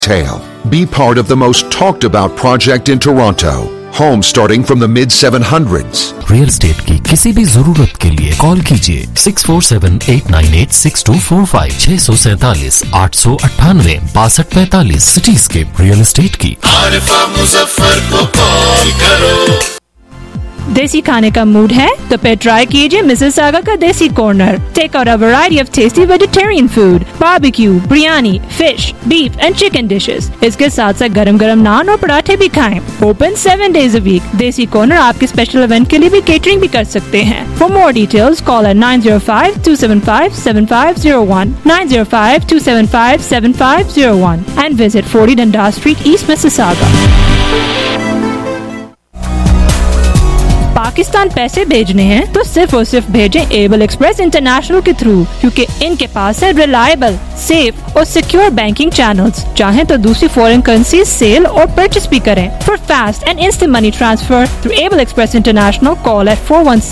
Tale. Be part of the most talked about project in Toronto. Homes starting from the mid-700s. Real estate की किसी भी जरूरत के लिए कॉल कीजिए 6478986245 647 898 6245 सिटीस्केप रियल एस्टेट की। आरिफा मुजफ्फर को कॉल करो। देसी खाने का मूड है तो फिर ट्राई कीजिए मिसिसागा का Desi corner. Take out a variety of tasty vegetarian food, barbecue, biryani, fish, beef and chicken dishes. इसके साथ साथ गरम गरम नान और पराठे भी खाएं। Open 7 days a week। Desi corner आपके स्पेशल इवेंट के लिए भी केटरिंग भी कर सकते हैं। For more details call at 905-275-7501 905-275-7501 and visit 40 Dundas Street, East Mississauga। Pakistan पैसे भेजने हैं तो सिर्फ और सिर्फ भेजें एबल एक्सप्रेस इंटरनेशनल के थ्रू, क्योंकि इनके पास है रिलायबल, सेफ और सिक्योर बैंकिंग चैनल्स। चाहें तो दूसरी फॉरेन करेंसी सेल और परचेस भी करें। For fast and instant money transfer through Able express international call at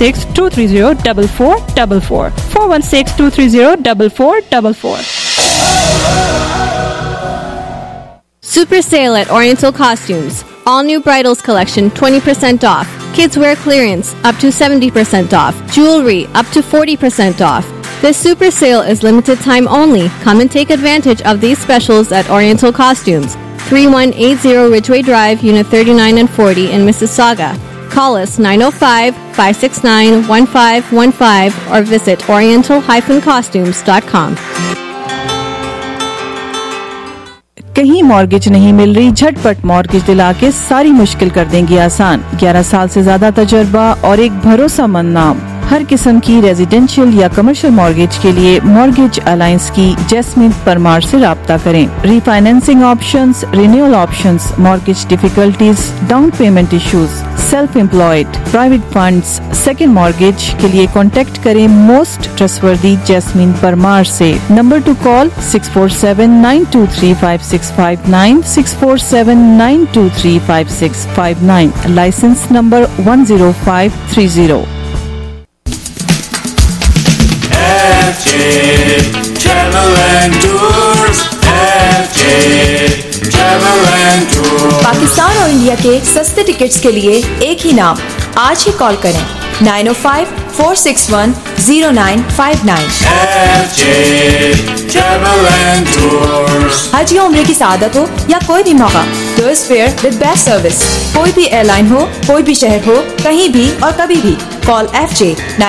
416-230-4444 416-230-4444। Super sale at Oriental Costumes. All new bridals collection 20% off. Kids wear clearance up to 70% off. Jewelry up to 40% off. This super sale is limited time only. Come and take advantage of these specials at Oriental Costumes. 3180 Ridgeway Drive, Unit 39 and 40 in Mississauga. Call us 905-569-1515 or visit oriental-costumes.com. कहीं mortgage नहीं मिल रही, झटपट mortgage दिला के सारी मुश्किल कर देंगी आसान। 11 साल से ज्यादा तजर्बा और एक भरोसेमंद नाम। हर किस्म की रेजिडेंशियल या कमर्शियल मॉर्गेज के लिए मॉर्गेज अलायंस की जैस्मिन परमार से राब्ता करें। Refinancing options, renewal options, mortgage difficulties, down payment issues, self employed, private funds, second mortgage के लिए कॉन्टेक्ट करें मोस्ट ट्रस्टवर्दी जैस्मिन परमार से। Number to call 647-923-5659 647-923-5659। License number 10530। FJ Travel and Tours, FJ Travel and Tours। Pakistan और India के सस्ते tickets के लिए एक ही नाम। आज ही कॉल करें 905-461-0959। FJ Travel and Tours। हज या उम्रे की सआदत हो या कोई भी मौका, tourist fare with best service. कोई भी एयरलाइन हो, कोई भी शहर हो, कहीं भी और कभी भी call FJ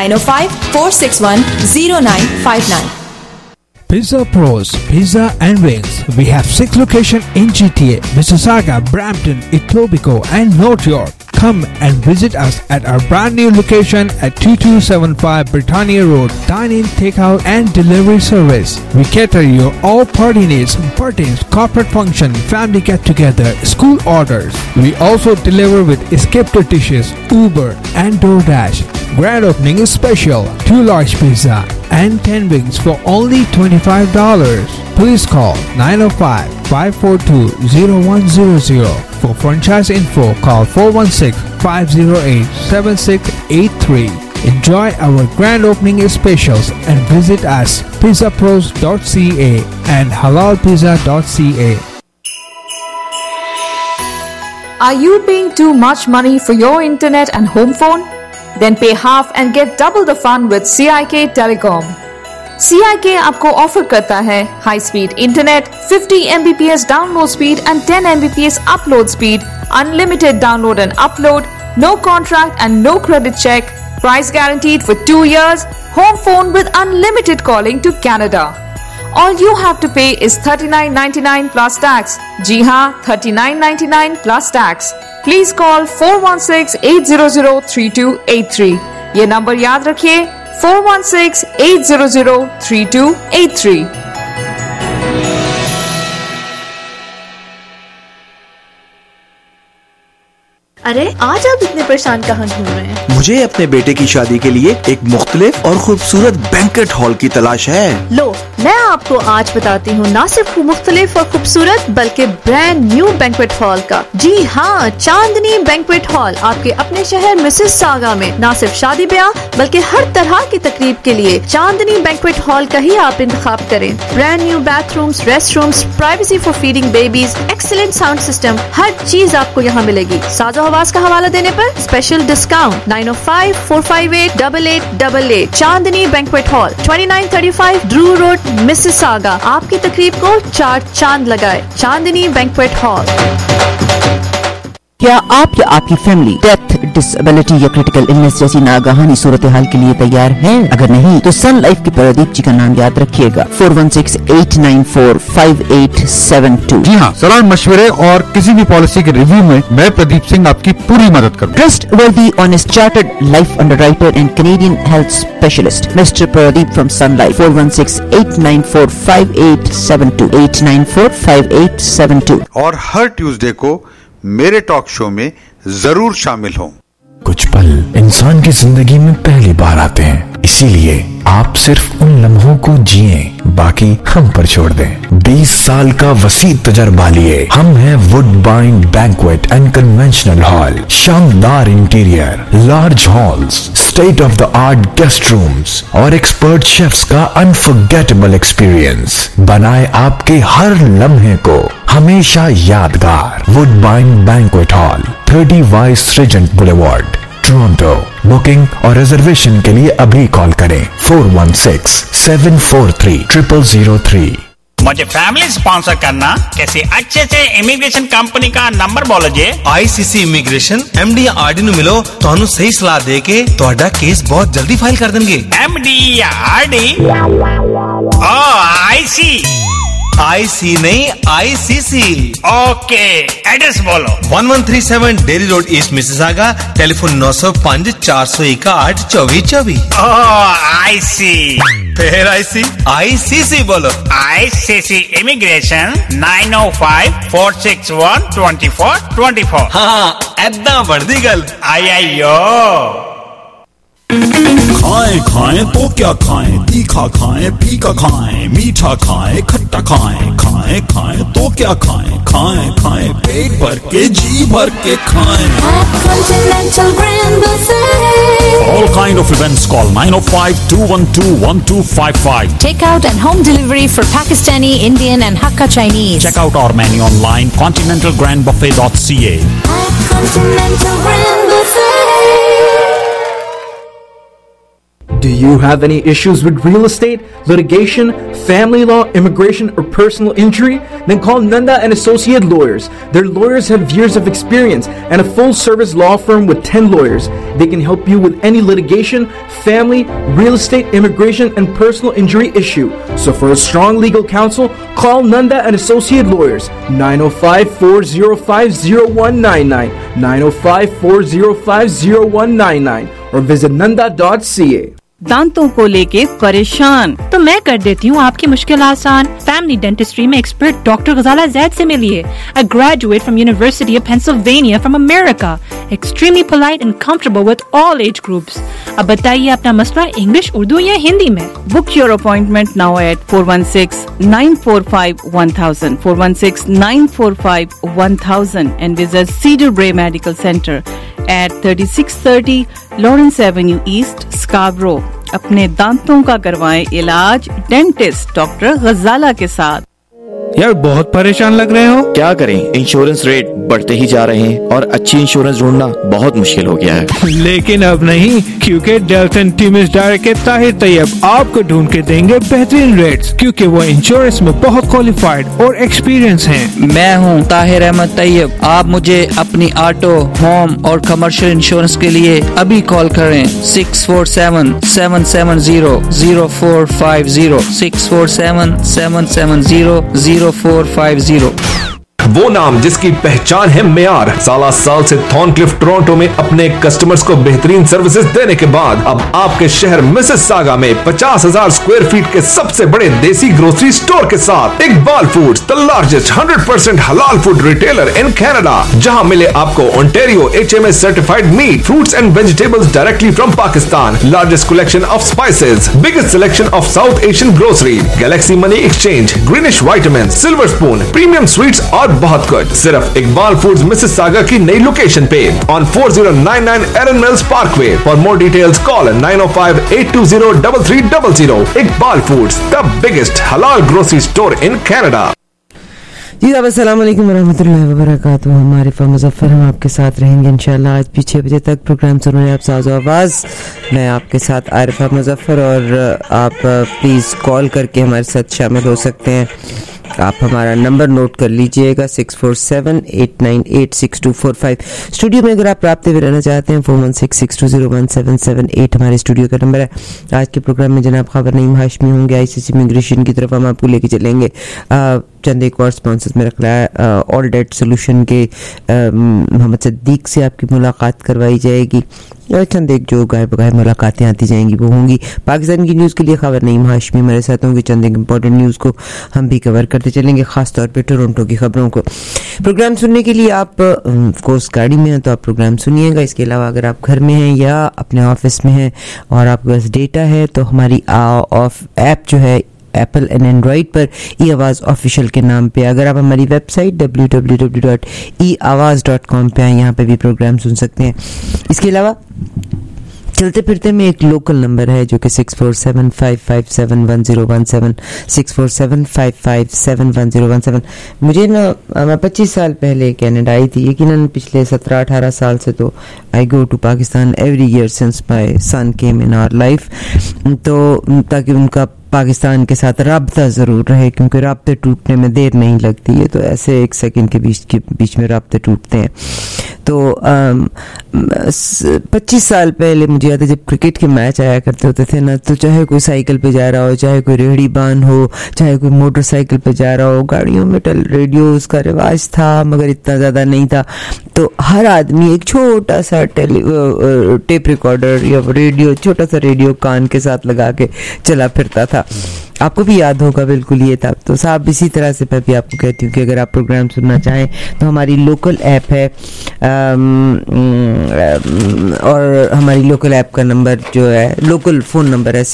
905-461-0959। Pizza Pros, Pizza and Wings. We have 6 locations in GTA, Mississauga, Brampton, Etobicoke and North York. Come and visit us at our brand new location at 2275 Britannia Road. Dine-in, takeout and delivery service. We cater your all party needs, birthdays, corporate function, family get-together, school orders. We also deliver with escaped dishes, Uber and DoorDash. Grand opening is special. 2 large pizza and 10 wings for only $25. Please call 905-542-0100. For franchise info, call 416-508-7683. Enjoy our grand opening specials and visit us pizzapros.ca and halalpizza.ca. Are you paying too much money for your internet and home phone? Then pay half and get double the fun with CIK Telecom. CIK आपको offer करता है high speed internet, 50 Mbps download speed and 10 Mbps upload speed, unlimited download and upload, no contract and no credit check, price guaranteed for 2 years, home phone with unlimited calling to Canada. All you have to pay is $39.99 plus tax. जी हाँ, $39.99 plus tax. Please call 416-800-3283. ये number याद रखिए 416-800-3283. ارے آج آپ اتنے پریشان کہاں گھوم رہے ہیں؟ مجھے اپنے بیٹے کی شادی کے لیے ایک مختلف اور خوبصورت بینکٹ ہال کی تلاش ہے. لو میں آپ کو آج بتاتی ہوں نہ صرف مختلف اور خوبصورت بلکہ برانڈ نیو بینکویٹ ہال کا. جی ہاں, چاندنی بینکویٹ ہال آپ کے اپنے شہر مسز ساگا میں نہ صرف شادی بیاہ بلکہ ہر طرح کی تقریب کے لیے چاندنی بینکویٹ ہال کا ہی آپ انتخاب کریں. Brand new bathrooms, restrooms, privacy for feeding babies, excellent sound system, ہر چیز آپ کو یہاں ملے گی. ساز و حواس کا حوالہ دینے پر special discount 905-458-8888. Chandni banquet hall 2935 Drew road Mississauga. آپ کی تقریب کو 4 چاند لگائے. Chandni banquet hall. کیا آپ یا آپ کی فیملی ڈیتھ, ڈسیبلٹی یا کریٹیکل النس جیسی ناگہانی صورتحال کے لیے تیار ہے؟ اگر نہیں تو سن لائف کے پردیپ جی کا نام یاد رکھیے گا. 4168945872. جی ہاں, صلاح مشورے اور کسی بھی پالیسی کے ریویو میں میں پردیپ سنگھ آپ کی پوری مدد کروں. Trustworthy honest chartered life underwriter and Canadian health specialist mister Pradeep from Sun Life. 4168945872. 8945872. اور ہر ٹیوزڈے کو میرے ٹاک شو میں ضرور شامل ہوں. کچھ پل انسان کی زندگی میں پہلی بار آتے ہیں, اسی لیے آپ صرف ان لمحوں کو جئیں, باقی ہم پر چھوڑ دیں. 20 سال کا وسیع تجربہ لیے ہم ہیں Woodbine banquet and conventional hall. شاندار interior, large halls, state of the art guest rooms اور ایکسپرٹ شیفز کا انفرگیٹیبل ایکسپیرینس بنائے آپ کے ہر لمحے کو ہمیشہ یادگار. Woodbine banquet hall, 30 vice regent boulevard, Toronto. Booking اور ریزرویشن کے لیے ابھی کال کریں 416-743-0003. مجھے فیملی اسپانسر کرنا کسی اچھے سے امیگریشن کمپنی کا نمبر بولو جی. ICC امیگریشن MD یا RD نو ملو, تانوں صحیح صلاح دے کے تہاڈا کیس بہت جلدی فائل کر دیں گے. MD یا RD؟ IC نہیں ICC. اوکے, ایڈریس بولو. 1137 Derry road east Mississauga. Telephone 905-401-2424. IC. پھر ICC بولو. ICC immigration 905-461-2424. ہاں ایداں بڑھدی گل. کھائیں تو کیا کھائیں, تیکھا کھائیں, پھیکا کھائیں, میٹھا کھائیں, کھٹا کھائیں. کھائیں تو کیا کھائیں, کھائیں پیٹ بھر کے, جی بھر کے کھائیں. All kind of events call 905-212-1255. Take out and home delivery for Pakistani, Indian and Hakka Chinese. Check out our menu online continentalgrandbuffet.ca. Continental Grand Buffet. Do you have any issues with real estate, litigation, family law, immigration, or personal injury? Then call Nanda and Associate Lawyers. Their lawyers have years of experience and a full-service law firm with 10 lawyers. They can help you with any litigation, family, real estate, immigration, and personal injury issue. So for a strong legal counsel, call Nanda and Associate Lawyers. 905-405-0199, 905-405-0199, or visit nanda.ca. دانتوں کو لے کے پریشان تو میں کر دیتی ہوں آپ کی مشکل آسان. فیملی ڈینٹسٹری میں ایکسپرٹ ڈاکٹر غزالہ زید سے ملیے. A graduate from University of Pennsylvania from America. Extremely polite and comfortable with all age groups. اب بتائیے اپنا مسئلہ انگلش, اردو یا ہندی میں. Book your appointment now at 416-945-1000, 416-945-1000 and visit Cedar Brae Medical Center at 3630 Lawrence Avenue East, Scarborough. اپنے دانتوں کا کروائیں علاج ڈینٹسٹ ڈاکٹر غزالہ کے ساتھ. یار بہت پریشان لگ رہے ہو. کیا کریں, انشورنس ریٹ بڑھتے ہی جا رہے ہیں اور اچھی انشورنس ڈھونڈنا بہت مشکل ہو گیا ہے. لیکن اب نہیں, کیونکہ ڈیلٹن ٹیمز ڈائریکٹ کے طاہر طیب آپ کو ڈھونڈ کے دیں گے بہترین ریٹس, کیونکہ وہ انشورنس میں بہت کوالیفائڈ اور ایکسپیرینس ہیں. میں ہوں طاہر احمد طیب. آپ مجھے اپنی آٹو, ہوم اور کمرشل انشورنس کے لیے ابھی کال کریں 647-770-0450, 647-770-0450. वो नाम जिसकी पहचान है मेयार। साला साल से थॉर्नक्लिफ टोरंटो में अपने कस्टमर्स को बेहतरीन सर्विसेज देने के बाद अब आपके शहर मिसिसागा में 50,000 स्क्वायर फीट के सबसे बड़े देसी ग्रोसरी स्टोर के साथ इकबाल फूड्स, द लार्जेस्ट 100% हलाल फूड रिटेलर इन कनाडा, जहां मिले आपको Ontario HMA certified meat, fruits and vegetables directly from Pakistan, largest collection of spices, biggest selection of South Asian grocery, galaxy money exchange, greenish vitamin, silver spoon, premium sweets और बहुत कुछ सिर्फ Iqbal foods Mississauga की नई location पे on 4099 Erin Mills parkway. For more details call 905-820-3300। Iqbal foods, the biggest halal grocery store in Canada. जी अस्सलाम वालेकुम वरहमतुल्लाहि वबरकातुहू। हमारे मुज़फ़्फ़र हम आपके साथ रहेंगे इंशाल्लाह आज भी 6 बजे तक। प्रोग्राम सुन रहे हैं आप साज़ो आवाज़, मैं आपके साथ आरिफा मुज़फ़्फ़र, और आप प्लीज़ कॉल करके हमारे साथ शामिल हो सकते हैं। आप हमारा नंबर नोट कर लीजिएगा 6478986245। स्टूडियो में अगर आप राब्ते में रहना चाहते हैं 4166201778 हमारे स्टूडियो का नंबर है। आज के प्रोग्राम में जनाब खबर नईम हाशमी होंगे। ICC इमिग्रेशन की तरफ हम आपको लेके चलेंगे। चंद एक और स्पॉन्सर्स में रख रहा है। ऑल डेट सोल्यूशन के मोहम्मद सिद्दीक से आपकी मुलाकात करवाई जाएगी। चंद एक जो गाय बगाए मुलाकातें आती जाएंगी वो होंगी। पाकिस्तान की न्यूज़ के लिए खबर नईम हाशमी हमारे साथ होंगे। चंद एक इंपॉर्टेंट न्यूज़ को हम भी कवर करते चलेंगे, खास तौर पे टोरंटो की खबरों को। प्रोग्राम सुनने के लिए आप कोर्स गाड़ी में हैं तो आप प्रोग्राम सुनिएगा। इसके अलावा अगर आप घर में हैं या अपने ऑफिस में हैं और आपके पास डेटा है तो हमारी ऐप जो है एप्पल एंड एंड्रॉइड पर ई आवाज़ ऑफिशियल के नाम पे, अगर आप हमारी वेबसाइट www.eawaz.com पे आए यहाँ पे भी प्रोग्राम सुन सकते हैं। इसके अलावा चलते फिरते में एक लोकल नंबर है जो कि 6475571017 6475571017। मुझे ना मैं 25 साल पहले कनाडा आई थी, यकीनन पिछले 17-18 साल से तो I go to Pakistan every year since my son came in our life, तो ताकि उनका पाकिस्तान के साथ राब्ता ज़रूर रहे, क्योंकि राब्ते टूटने में देर नहीं लगती है, तो ऐसे एक सेकंड के बीच में राब्ते टूटते हैं। तो 25 साल पहले मुझे याद है जब क्रिकेट के मैच आया करते होते थे ना, तो चाहे कोई साइकिल पे जा रहा हो, चाहे कोई रेहड़ी बान हो, चाहे कोई मोटरसाइकिल पे जा रहा हो, गाड़ियों में रेडियोस का रिवाज था मगर इतना ज़्यादा नहीं था, तो हर आदमी एक छोटा सा टेप रिकॉर्डर या रेडियो, छोटा सा रेडियो कान के साथ लगा के चला फिरता था। आपको भी याद होगा बिल्कुल ये था। तो साहब इसी तरह से मैं भी आपको कहती हूँ कि अगर आप प्रोग्राम सुनना चाहें तो हमारी लोकल ऐप है, और हमारी लोकल ऐप का नंबर जो है, लोकल फ़ोन नंबर है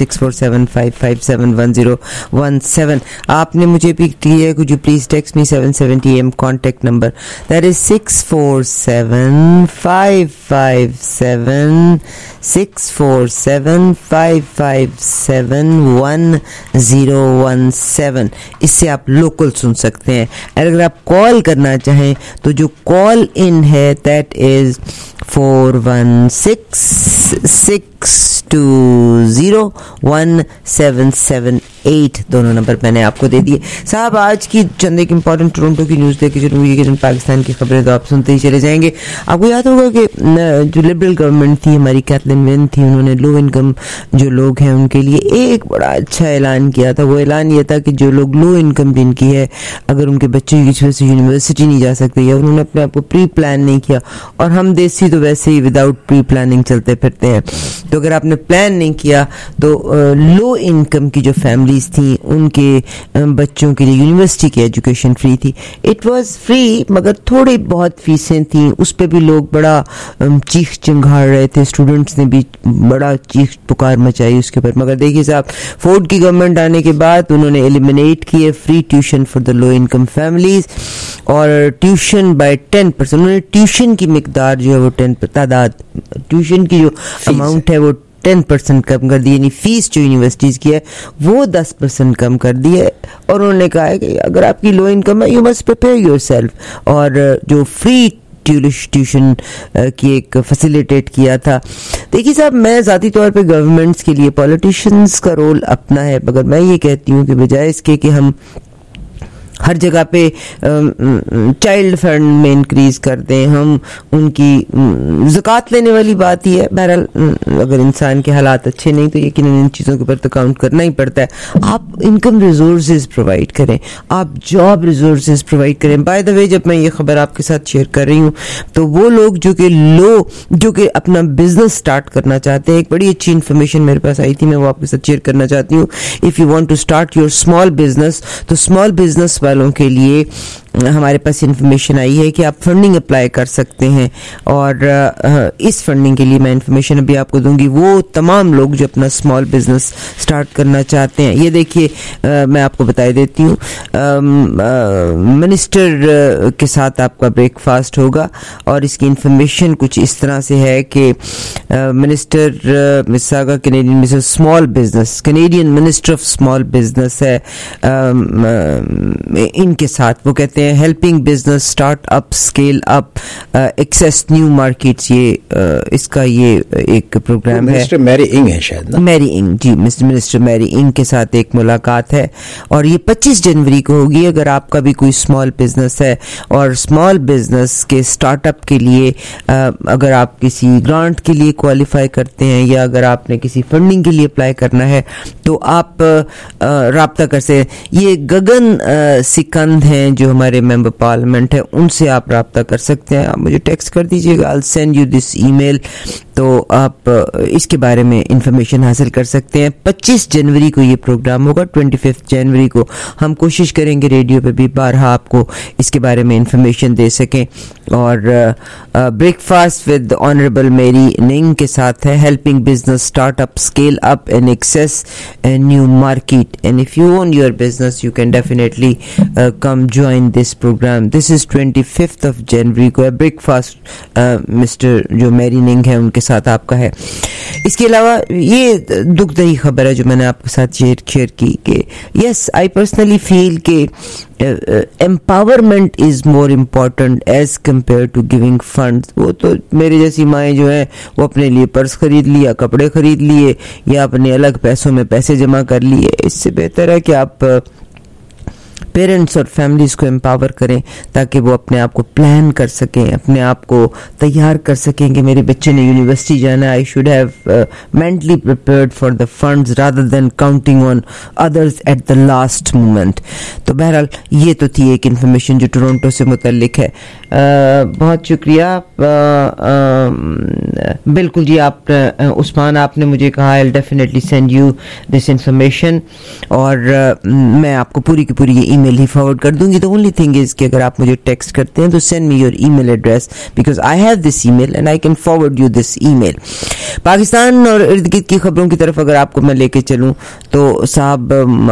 6475571017। आपने मुझे भी किया, कुछ please text me 770 AM contact number, that is 6475571017। इससे आप लोकल सुन सकते हैं। अगर आप कॉल करना चाहें तो जो कॉल इन है दैट इज 4166201778। दोनों नंबर मैंने आपको दे दिए। साहब आज की चंद एक इम्पॉर्टेंट टोरंटो की न्यूज़ लेके चलूँगी, पाकिस्तान की खबरें तो आप सुनते ही चले जाएंगे। आपको याद होगा कि जो लिबरल गवर्नमेंट थी हमारी, कैथलीन वेन थी, उन्होंने लो इनकम जो लोग हैं उनके लिए एक बड़ा अच्छा ऐलान किया था। वो ऐलान ये था कि जो लोग लो इनकम जिनकी है, अगर उनके बच्चे किसी वजह से यूनिवर्सिटी नहीं जा सकते या उन्होंने अपने आप को प्री प्लान नहीं किया, और हम देसी तो वैसे ही विदाउट प्री प्लानिंग चलते फिरते हैं, तो अगर आपने प्लान नहीं किया तो लो इनकम की जो फैमिलीज थी उनके बच्चों के लिए यूनिवर्सिटी की एजुकेशन फ्री थी। इट वाज फ्री मगर थोड़ी बहुत फीसें थी, उस पर भी लोग बड़ा चीख चिंगाड़ रहे थे, स्टूडेंट्स ने भी बड़ा चीख पुकार मचाई उसके ऊपर। मगर देखिए साहब, फोर्ड की गवर्नमेंट आने के बाद उन्होंने एलिमिनेट किए free tuition for the low income families, और ट्यूशन बाय 10%, उन्होंने ट्यूशन की मिकदार जो है वो 10% तादाद, ट्यूशन की जो अमाउंट है वो 10% कम कर दी, यानी फीस जो यूनिवर्सिटीज़ की है वो 10% कम कर दी है। और उन्होंने कहा है कि अगर आपकी लो इनकम है यू मस्ट प्रिपेयर योरसेल्फ, और जो फ्री ट्यूशन की एक फैसिलिटेट किया था। देखिए साहब, मैं ज़ाती तौर पे गवर्नमेंट्स के लिए पॉलिटिशियंस का रोल अपना है, मगर मैं ये कहती हूँ कि बजाय इसके कि हम ہر جگہ پہ چائلڈ فنڈ میں انکریز کر دیں, ہم ان کی زکوٰۃ لینے والی بات ہی ہے. بہرحال اگر انسان کے حالات اچھے نہیں تو یقیناً ان چیزوں کے اوپر تو کاؤنٹ کرنا ہی پڑتا ہے. آپ انکم ریسورسز پرووائڈ کریں, آپ جاب ریسورسز پرووائڈ کریں. بائی دا وے, جب میں یہ خبر آپ کے ساتھ شیئر کر رہی ہوں تو وہ لوگ جو کہ اپنا بزنس سٹارٹ کرنا چاہتے ہیں, ایک بڑی اچھی انفارمیشن میرے پاس آئی تھی, میں وہ آپ کے ساتھ شیئر کرنا چاہتی ہوں. If you want to start your small business, تو اسمال بزنس والوں کے لیے ہمارے پاس انفارمیشن آئی ہے کہ آپ فنڈنگ اپلائی کر سکتے ہیں, اور اس فنڈنگ کے لیے میں انفارمیشن ابھی آپ کو دوں گی. وہ تمام لوگ جو اپنا اسمال بزنس سٹارٹ کرنا چاہتے ہیں, یہ دیکھیے میں آپ کو بتا دیتی ہوں, منسٹر کے ساتھ آپ کا بریک فاسٹ ہوگا, اور اس کی انفارمیشن کچھ اس طرح سے ہے کہ minister Mississauga Canadian minister small business, Canadian minister of small business ہے, ان کے ساتھ وہ کہتے ہیں helping business start up scale up access new markets. یہ اس کا یہ ایک پروگرام ہے. منسٹر میری انگ ہے شاید, میری انگ, جی منسٹر میری انگ کے ساتھ ایک ملاقات ہے, اور یہ 25 جنوری کو ہوگی. اگر آپ کا بھی کوئی اسمال بزنس ہے اور اسمال بزنس کے اسٹارٹ اپ کے لیے اگر آپ کسی گرانٹ کے لیے کوالیفائی کرتے ہیں, یا اگر آپ نے کسی فنڈنگ کے لیے اپلائی کرنا ہے, تو آپ رابطہ کر سکتے ہیں. یہ گگن سکند ہیں جو ہمارے ممبر پارلیمنٹ ہے, ان سے آپ رابطہ کر سکتے ہیں. آپ مجھے ٹیکسٹ کر دیجیے گا, I'll send you this email, تو آپ اس کے بارے میں انفارمیشن حاصل کر سکتے ہیں. 25 جنوری کو یہ پروگرام ہوگا. 25 جنوری کو ہم کوشش کریں گے ریڈیو پہ بھی بارہا آپ کو اس کے بارے میں انفارمیشن دے سکیں. اور بریک فاسٹ ود آنریبل میری ننگ کے ساتھ ہے, helping business start up scale up and access new market. And if you own your business you can definitely come join this program. This is 25 جنوری کو ہے. بریک فاسٹ مسٹر جو میری ننگ ہے ان کے ساتھ آپ کا ہے. اس کے علاوہ یہ دکھ دہی خبر ہے جو میں نے آپ کے ساتھ شیئر کی کہ یس آئی پرسنلی فیل کہ empowerment is more important as compared to giving funds. وہ تو میرے جیسی مائیں جو ہیں وہ اپنے لیے پرس خرید لیا, کپڑے خرید لیے, یا اپنے الگ پیسوں میں پیسے جمع کر لیے. اس سے بہتر ہے کہ آپ پیرنٹس اور فیملیز کو امپاور کریں تاکہ وہ اپنے آپ کو پلان کر سکیں, اپنے آپ کو تیار کر سکیں کہ میرے بچے نے یونیورسٹی جانا ہے, I should have mentally prepared for the funds rather than counting on others at the last moment. تو بہرحال یہ تو تھی ایک انفارمیشن جو ٹورنٹو سے متعلق ہے. بہت شکریہ. بالکل جی, آپ عثمان آپ نے مجھے کہا I'll definitely send you this information, اور میں آپ کو پوری کی پوری یہ ای میل ہی فارورڈ کر دوں گی. The only thing is کہ اگر آپ مجھے ٹیکسٹ کرتے ہیں تو send me your email address because I have this email and I can forward you this email. Pakistan اور ارد گرد کی خبروں کی طرف اگر آپ کو میں لے کے چلوں تو صاحب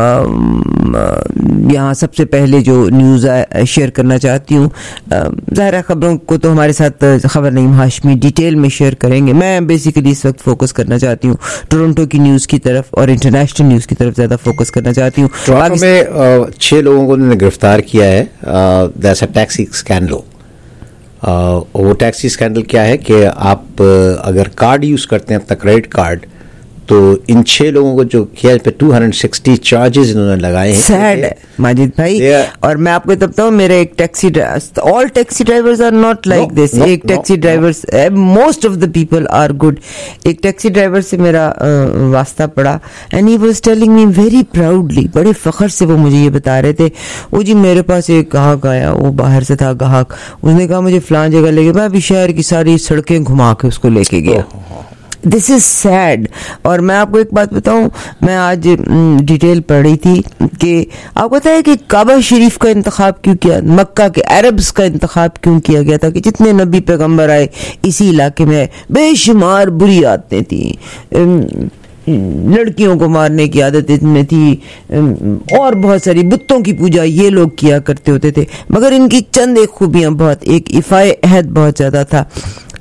یہاں سب سے پہلے جو نیوز شیئر کرنا چاہتی ہوں, ظاہر خبروں کو تو ہمارے ساتھ خبر نعیم ہاشمی ڈیٹیل میں شیئر کریں گے. میں بیسیکلی اس وقت فوکس کرنا چاہتی ہوں ٹورنٹو کی نیوز کی طرف اور انٹرنیشنل نیوز کی طرف زیادہ فوکس کرنا چاہتی ہوں. ٹورنٹو میں 6 لوگوں کو انہوں نے گرفتار کیا ہے. That's a taxi scandal. وہ ٹیکسی اسکینڈل کیا ہے کہ آپ اگر کارڈ یوز کرتے ہیں اپنا کریڈٹ کارڈ, تو ان 6 لوگوں کو جو کیا پہ 260 چارجز انہوں نے لگائے ہیں. سیڈ ہے ماجد بھائی, اور میں آپ کو بتاتا ہوں میرا ایک taxi all taxi drivers are not like this. ایک taxi drivers most of the people are good. ایک ٹیکسی ڈرائیور سے میرا واسطہ پڑا and he was telling me very proudly, بڑے فخر سے وہ مجھے یہ بتا رہے تھے, وہ جی میرے پاس ایک گاہک آیا, وہ باہر سے تھا گاہک, اس نے کہا مجھے فلاں جگہ لے گیا, میں ابھی شہر کی ساری سڑکیں گھما کے اس کو لے کے گیا. This is sad. اور میں آپ کو ایک بات بتاؤں, میں آج ڈیٹیل پڑھ رہی تھی کہ آپ کو پتہ ہے کہ کعبہ شریف کا انتخاب کیوں کیا, مکہ کے عربز کا انتخاب کیوں کیا گیا تھا, کہ جتنے نبی پیغمبر آئے اسی علاقے میں بے شمار بری عادتیں تھیں, لڑکیوں کو مارنے کی عادت ان میں تھی, اور بہت ساری بتوں کی پوجا یہ لوگ کیا کرتے ہوتے تھے, مگر ان کی چند ایک خوبیاں بہت, ایک افائے عہد بہت زیادہ تھا.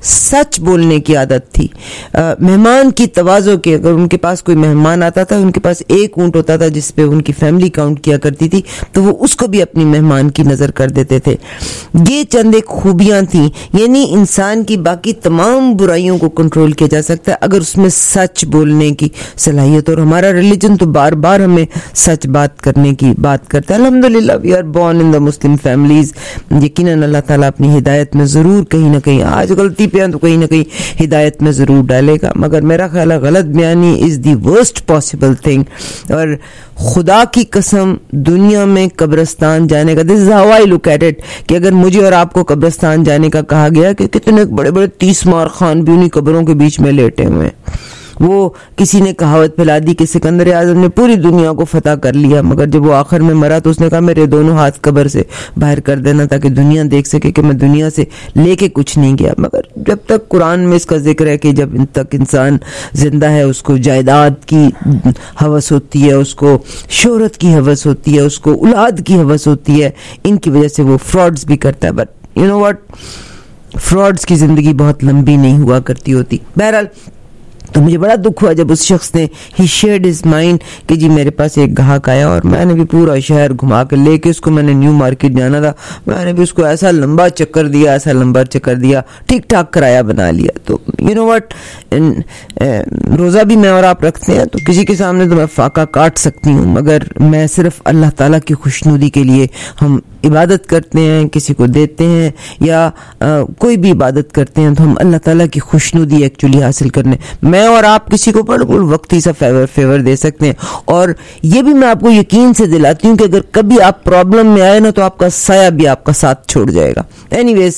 سچ بولنے کی عادت تھی. مہمان کی تواضع کی, اگر ان کے پاس کوئی مہمان آتا تھا, ان کے پاس ایک اونٹ ہوتا تھا جس پہ ان کی فیملی کاؤنٹ کیا کرتی تھی, تو وہ اس کو بھی اپنی مہمان کی نظر کر دیتے تھے. یہ چند ایک خوبیاں تھیں. یعنی انسان کی باقی تمام برائیوں کو کنٹرول کیا جا سکتا ہے اگر اس میں سچ بولنے کی صلاحیت, اور ہمارا ریلیجن تو بار بار ہمیں سچ بات کرنے کی بات کرتا ہے. الحمدللہ we are born in the Muslim families. یقیناً اللہ تعالیٰ اپنی ہدایت میں ضرور کہیں نہ کہیں, آج غلطی پہ تو کہیں نہ کہیں ہدایت میں ضرور ڈالے گا, مگر میرا خیال ہے غلط بیانی is the worst possible thing. اور خدا کی قسم دنیا میں قبرستان جانے کا, this is how I look at it, کہ اگر مجھے اور آپ کو قبرستان جانے کا کہا گیا کہ کتنے بڑے بڑے 30 مار خان بھی انہیں قبروں کے بیچ میں لیٹے ہوئے ہیں. وہ کسی نے کہاوت پھیلا دی کہ سکندر اعظم نے پوری دنیا کو فتح کر لیا, مگر جب وہ آخر میں مرا تو اس نے کہا میرے دونوں ہاتھ قبر سے باہر کر دینا تاکہ دنیا دیکھ سکے کہ میں دنیا سے لے کے کچھ نہیں گیا. مگر جب تک قرآن میں اس کا ذکر ہے کہ جب تک انسان زندہ ہے اس کو جائیداد کی ہوس ہوتی ہے, اس کو شہرت کی ہوس ہوتی ہے, اس کو اولاد کی ہوس ہوتی ہے, ان کی وجہ سے وہ فراڈز بھی کرتا ہے. But you know what, frauds کی زندگی بہت لمبی نہیں ہوا کرتی ہوتی. بہرحال تو مجھے بڑا دکھ ہوا جب اس شخص نے ہی شیئرڈ ہز مائنڈ کہ جی میرے پاس ایک گاہک آیا اور میں نے بھی پورا شہر گھما کے لے کے اس کو, میں نے نیو مارکیٹ جانا تھا, میں نے بھی اس کو ایسا لمبا چکر دیا, ٹھیک ٹھاک کرایہ بنا لیا. تو یو نو واٹ, روزہ بھی میں اور آپ رکھتے ہیں تو کسی کے سامنے تو میں فاقہ کاٹ سکتی ہوں, مگر میں صرف اللہ تعالیٰ کی خوشنودی کے لیے ہم عبادت کرتے ہیں, کسی کو دیتے ہیں یا کوئی بھی عبادت کرتے ہیں تو ہم اللہ تعالیٰ کی خوشنودی ایکچولی حاصل کرنے, میں اور آپ کسی کو بالکل وقتی سا فیور دے سکتے ہیں. اور یہ بھی میں آپ کو یقین سے دلاتی ہوں کہ اگر کبھی آپ پرابلم میں آئے نا تو آپ کا سایہ بھی آپ کا ساتھ چھوڑ جائے گا. اینی ویز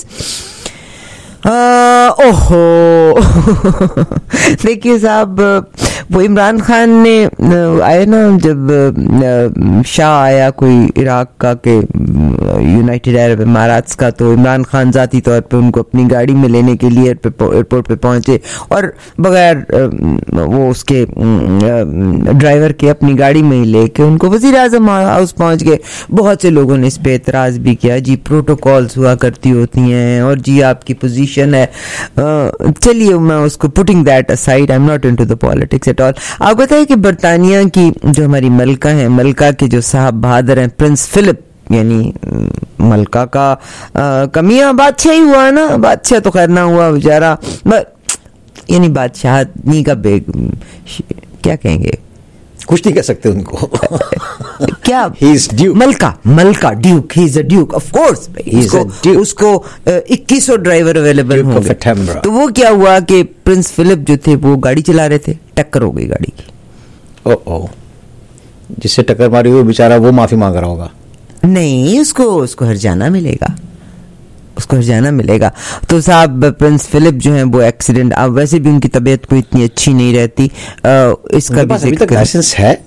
اوہو دیکھیے صاحب, وہ عمران خان نے آئے نا, جب شاہ آیا کوئی عراق کا کہ یونائٹڈ عرب اماراتس کا, تو عمران خان ذاتی طور پہ ان کو اپنی گاڑی میں لینے کے لیے ایئرپورٹ پہ پہنچے اور بغیر وہ اس کے ڈرائیور کے اپنی گاڑی میں ہی لے کے ان کو وزیر اعظم ہاؤس پہنچ گئے. بہت سے لوگوں نے اس پہ اعتراض بھی کیا, جی پروٹوکالز ہوا کرتی ہوتی ہیں اور جی آپ کی پوزیشن ہے. چلیے میں اس کو putting that aside, I am not into the politics at all. آپ بتائیں کہ برطانیہ کی جو ہماری ملکہ ہیں, ملکہ کے جو صاحب بہادر ہیں پرنس فلپ, یعنی ملکہ کا میاں بادشاہ ہی ہوا نا, بادشاہ تو خیر نہ ہوا بیچارہ, یعنی بادشاہت نہیں کا کیا کہیں گے, کچھ نہیں کہہ سکتے ان کو. کیا ملکہ Duke, he is a Duke of course. اس کو 2100 ڈرائیور اویلیبل ہوں گے. تو وہ کیا ہوا کہ پرنس فلپ جو تھے وہ گاڑی چلا رہے تھے, ٹکر ہو گئی گاڑی کی. جس سے ٹکر ماری ہوئی بیچارہ وہ معافی مانگ رہا ہوگا. نہیں, اس کو ہرجانہ ملے گا, اس کو ہرجانہ ملے گا. تو صاحب پرنس فلپ جو ہیں وہ ایکسیڈنٹ, اب ویسے بھی ان کی طبیعت کوئی اتنی اچھی نہیں رہتی, اس کا بھی لائسنس ہے.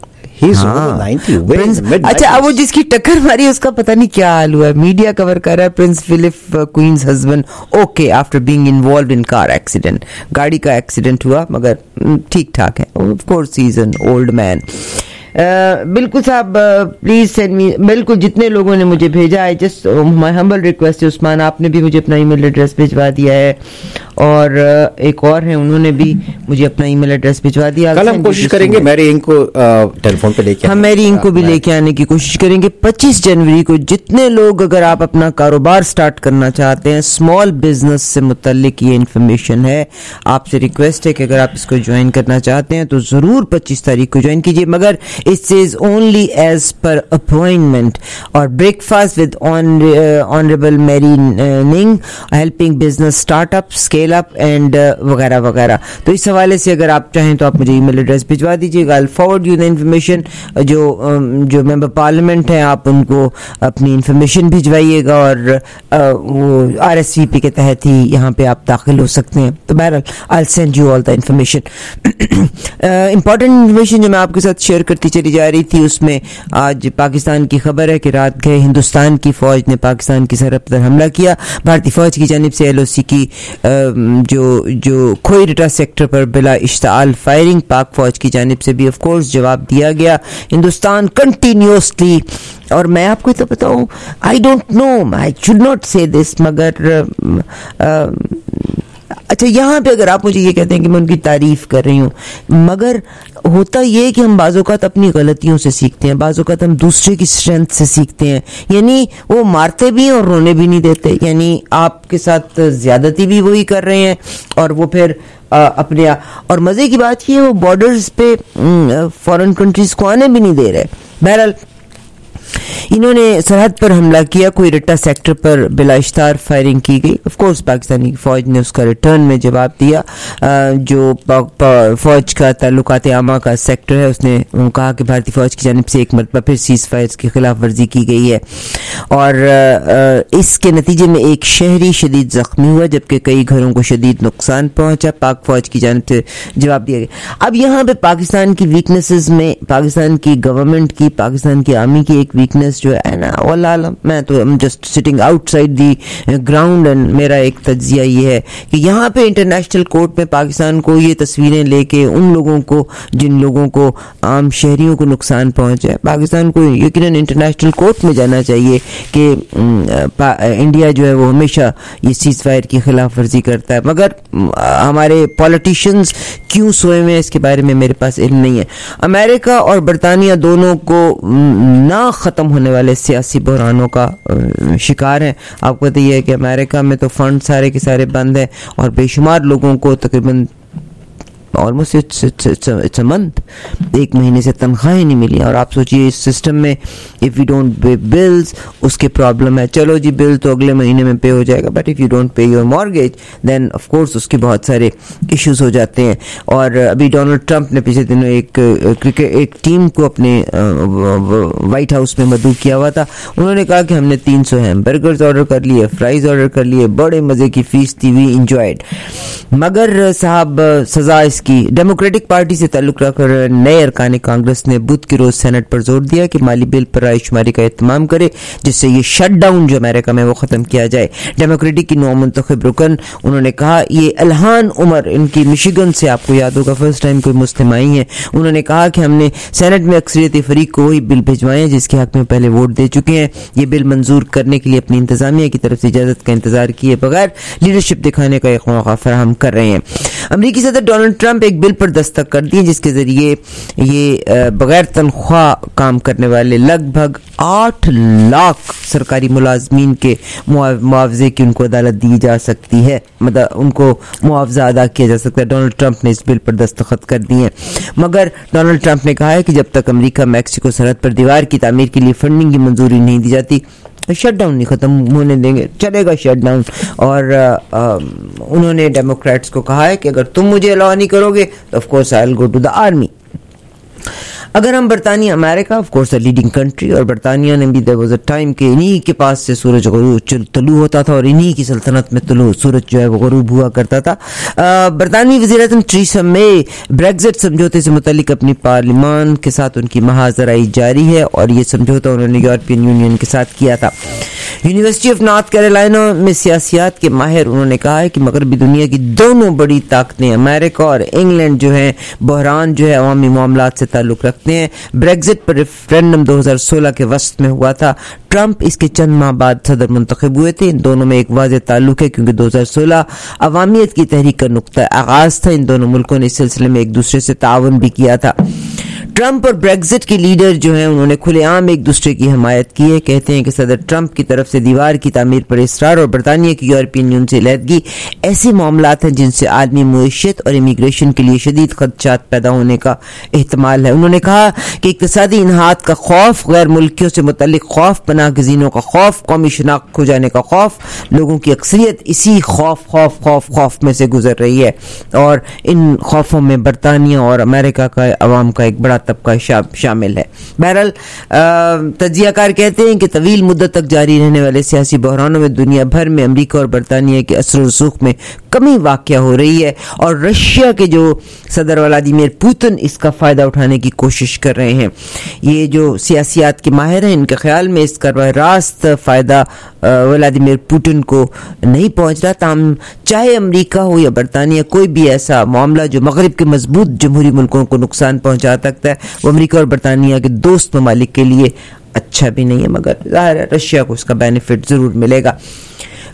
اچھا, اب وہ جس کی ٹکر ماری اس کا پتہ نہیں کیا حال ہوا ہے, میڈیا کور کر رہا ہے Prince Philip Queen's husband okay after being involved in car accident. گاڑی کا ایکسیڈنٹ ہوا مگر ٹھیک ٹھاک ہے. Of course he is an old man. بالکل صاحب, پلیز سینڈ می, بالکل جتنے لوگوں نے مجھے بھیجا ہے, جسٹ مائی ہمبل ریکویسٹ ہے, عثمان آپ نے بھی مجھے اپنا ای میل ایڈریس بھجوا دیا ہے, اور ایک اور ہیں انہوں نے بھی مجھے اپنا ای میل ایڈریس بھجوا دیا. کل ہم کوشش کریں گے میری انک کو ٹیلی فون پہ لے کے, ہم میری انک کو بھی لے کے آنے کی کوشش کریں گے. 25 جنوری کو جتنے لوگ, اگر آپ اپنا کاروبار سٹارٹ کرنا چاہتے ہیں, اسمال بزنس سے متعلق یہ انفارمیشن ہے, آپ سے ریکویسٹ ہے کہ اگر آپ اس کو جوائن کرنا چاہتے ہیں تو ضرور 25 تاریخ کو جوائن کیجیے, مگر it says only as per appointment. اور breakfast with honorable Mary Ning, helping business start up, scale up and وغیرہ وغیرہ. تو اس حوالے سے اگر آپ چاہیں تو آپ مجھے ای میل ایڈریس بھجوا دیجیے گا. I'll forward you the information. جو ممبر پارلیمنٹ ہیں آپ ان کو اپنی انفارمیشن بھجوائیے گا, اور وہ RSVP کے تحت ہی یہاں پہ آپ داخل ہو سکتے ہیں. تو بہرحال I'll send you all the information. Important information جو میں آپ کے ساتھ شیئر کرتی چلی جا رہی تھی, اس میں آج پاکستان کی خبر ہے کہ رات گئے ہندوستان کی فوج نے پاکستان کی سرحد پر حملہ کیا. بھارتی فوج کی جانب سے LOC کی جو کھوئی رٹا سیکٹر پر بلا اشتعال فائرنگ, پاک فوج کی جانب سے بھی آف کورس جواب دیا گیا. ہندوستان کنٹینیوسلی, اور میں آپ کو تو بتاؤں, I don't know, I should not say this, مگر اچھا یہاں پہ اگر آپ مجھے یہ کہتے ہیں کہ میں ان کی تعریف کر رہی ہوں, مگر ہوتا یہ کہ ہم بعض اوقات اپنی غلطیوں سے سیکھتے ہیں, بعض اوقات ہم دوسرے کی اسٹرینتھ سے سیکھتے ہیں. یعنی وہ مارتے بھی ہیں اور رونے بھی نہیں دیتے, یعنی آپ کے ساتھ زیادتی بھی وہی کر رہے ہیں اور وہ پھر اپنے. اور مزے کی بات یہ وہ بارڈرز پہ فارن کنٹریز کو آنے بھی نہیں دے رہے. بہرحال انہوں نے سرحد پر حملہ کیا, کوئی رٹا سیکٹر پر بلا اشتہار فائرنگ کی گئی. آف کورس پاکستانی فوج نے اس کا ریٹرن میں جواب دیا. جو فوج کا تعلقات عامہ کا سیکٹر ہے اس نے کہا کہ بھارتی فوج کی جانب سے ایک مرتبہ پھر سیز فائرز کی خلاف ورزی کی گئی ہے اور اس کے نتیجے میں ایک شہری شدید زخمی ہوا جبکہ کئی گھروں کو شدید نقصان پہنچا. پاک فوج کی جانب سے جواب دیا گیا. اب یہاں پہ پاکستان کی ویکنیسز میں پاکستان کی گورنمنٹ کی, پاکستان کی آرمی کی ایک ویکنیس جو ہے نا, واللہ میں تو just sitting outside the ground and میرا ایک تجزیہ یہ ہے کہ یہاں پہ انٹرنیشنل کورٹ میں پاکستان کو یہ تصویریں لے کے ان لوگوں کو جن لوگوں کو عام شہریوں کو نقصان پہنچا ہے, پاکستان کو یقیناً انٹرنیشنل کورٹ میں جانا چاہیے کہ انڈیا جو ہے وہ ہمیشہ یہ سیز فائر کی خلاف ورزی کرتا ہے. مگر ہمارے پولیٹیشینز کیوں سوئے ہوئے اس کے بارے میں میرے پاس علم نہیں ہے. امریکہ اور برطانیہ دونوں کو نہ ختم ہونے والے سیاسی بحرانوں کا شکار ہیں. آپ کو پتہ یہ ہے کہ امریکہ میں تو فنڈ سارے کے سارے بند ہیں اور بے شمار لوگوں کو تقریباً آلموسٹ اٹس اے منتھ, ایک مہینے سے تنخواہیں نہیں ملی. اور آپ سوچئے اس سسٹم میں if you don't pay bills اس کے پرابلم ہے. چلو جی بل تو اگلے مہینے میں پے ہو جائے گا, but if you don't pay your mortgage then of course اس کے بہت سارے ایشوز ہو جاتے ہیں. اور ابھی ڈونلڈ ٹرمپ نے پچھلے دنوں ایک ٹیم کو اپنے وائٹ ہاؤس میں مدعو کیا ہوا تھا. انہوں نے کہا کہ ہم نے 300 ہیمبرگرز آرڈر کر لیے, فرائز آرڈر کر لیے, بڑے مزے کی فیسٹ تھی, وی انجوائڈ. مگر صاحب سزا اس کی. ڈیموکریٹک پارٹی سے تعلق رکھ کر نئے ارکان کانگریس نے بدھ کے روز سینٹ پر زور دیا کہ مالی بل پر رائے شماری کا اہتمام کرے جس سے یہ شٹ ڈاؤن جو امریکہ میں وہ ختم کیا جائے. ڈیموکریٹک کی نو منتخب رکن انہوں نے کہا, یہ الہان عمر ان کی مشیگن سے, آپ کو یاد ہوگا فرسٹ ٹائم کوئی مسلم آئی ہیں, انہوں نے کہا کہ ہم نے سینٹ میں اکثریت فریق کو وہی بل بھجوائے ہیں جس کے حق میں پہلے ووٹ دے چکے ہیں. یہ بل منظور کرنے کے لیے اپنی انتظامیہ کی طرف سے اجازت کا انتظار کیے بغیر لیڈرشپ دکھانے کا ایک موقع فراہم کر رہے ہیں. امریکی صدر ڈونلڈ ٹرمپ ایک بل پر دستخط کر دیے جس کے ذریعے یہ بغیر تنخواہ کام کرنے والے لگ بھگ 8 لاکھ سرکاری ملازمین کے معاوضے کی ان کو عدالت دی جا سکتی ہے, مطلب ان کو معاوضہ ادا کیا جا سکتا ہے. ڈونلڈ ٹرمپ نے اس بل پر دستخط کر دیے ہیں. مگر ڈونلڈ ٹرمپ نے کہا ہے کہ جب تک امریکہ میکسیکو سرحد پر دیوار کی تعمیر کے لیے فنڈنگ کی منظوری نہیں دی جاتی شٹ ڈاؤن نہیں ختم ہونے دیں گے, چلے گا شٹ ڈاؤن. اور انہوں نے ڈیموکریٹس کو کہا ہے کہ اگر تم مجھے الاؤ نہیں کرو گے تو of course I will go to the army. اگر ہم برطانیہ, امریکہ آف کورس لیڈنگ کنٹری, اور برطانیہ نے بھی there was a time کہ انہی کے پاس سے سورج غروب طلوع ہوتا تھا اور انہی کی سلطنت میں سورج جو ہے وہ غروب ہوا کرتا تھا. برطانوی وزیر اعظم ٹریسا مے بریگزٹ سمجھوتے سے متعلق اپنی پارلیمان کے ساتھ ان کی محاذرائی جاری ہے اور یہ سمجھوتا انہوں نے یورپین یونین کے ساتھ کیا تھا. یونیورسٹی آف نارتھ کیرولینا میں سیاسیات کے ماہر انہوں نے کہا ہے کہ مغربی دنیا کی دونوں بڑی طاقتیں امریکہ اور انگلینڈ جو ہیں بحران جو ہے عوامی معاملات سے تعلق رکھتے ہیں. بریگزٹ پر ریفرینڈم 2016 کے وسط میں ہوا تھا. ٹرمپ اس کے چند ماہ بعد صدر منتخب ہوئے تھے. ان دونوں میں ایک واضح تعلق ہے کیونکہ 2016 عوامیت کی تحریک کا نقطہ آغاز تھا. ان دونوں ملکوں نے اس سلسلے میں ایک دوسرے سے تعاون بھی کیا تھا. ٹرمپ اور بریگزٹ کے لیڈر جو ہیں انہوں نے کھلے عام ایک دوسرے کی حمایت کی ہے. کہتے ہیں کہ صدر ٹرمپ کی طرف سے دیوار کی تعمیر پر اصرار اور برطانیہ کی یورپین یونین سے علیحدگی ایسے معاملات ہیں جن سے عالمی معیشت اور امیگریشن کے لیے شدید خدشات پیدا ہونے کا احتمال ہے. انہوں نے کہا کہ اقتصادی انحاط کا خوف, غیر ملکیوں سے متعلق خوف, پناہ گزینوں کا خوف, قومی شناخت کھو جانے کا خوف, لوگوں کی اکثریت اسی خوف میں سے گزر رہی ہے اور ان خوفوں میں برطانیہ اور امریکہ کا عوام کا ایک بڑا طبقہ شامل ہے. بہرحال تجزیہ کار کہتے ہیں کہ طویل مدت تک جاری رہنے والے سیاسی بحرانوں میں دنیا بھر میں امریکہ اور برطانیہ کے اثر و رسوخ میں کمی واقع ہو رہی ہے اور رشیا کے جو صدر ولادیمیر پوتن اس کا فائدہ اٹھانے کی کوشش کر رہے ہیں. یہ جو سیاسیات کے ماہر ہیں ان کے خیال میں اس کا براہ راست فائدہ ولادیمیر پوتن کو نہیں پہنچ رہا. تاہم چاہے امریکہ ہو یا برطانیہ, کوئی بھی ایسا معاملہ جو مغرب کے مضبوط جمہوری ملکوں کو نقصان پہنچا سکتا ہے وہ امریکہ اور برطانیہ کے دوست ممالک کے لیے اچھا بھی نہیں ہے, مگر ظاہر ہے رشیا کو اس کا بینیفٹ ضرور ملے گا.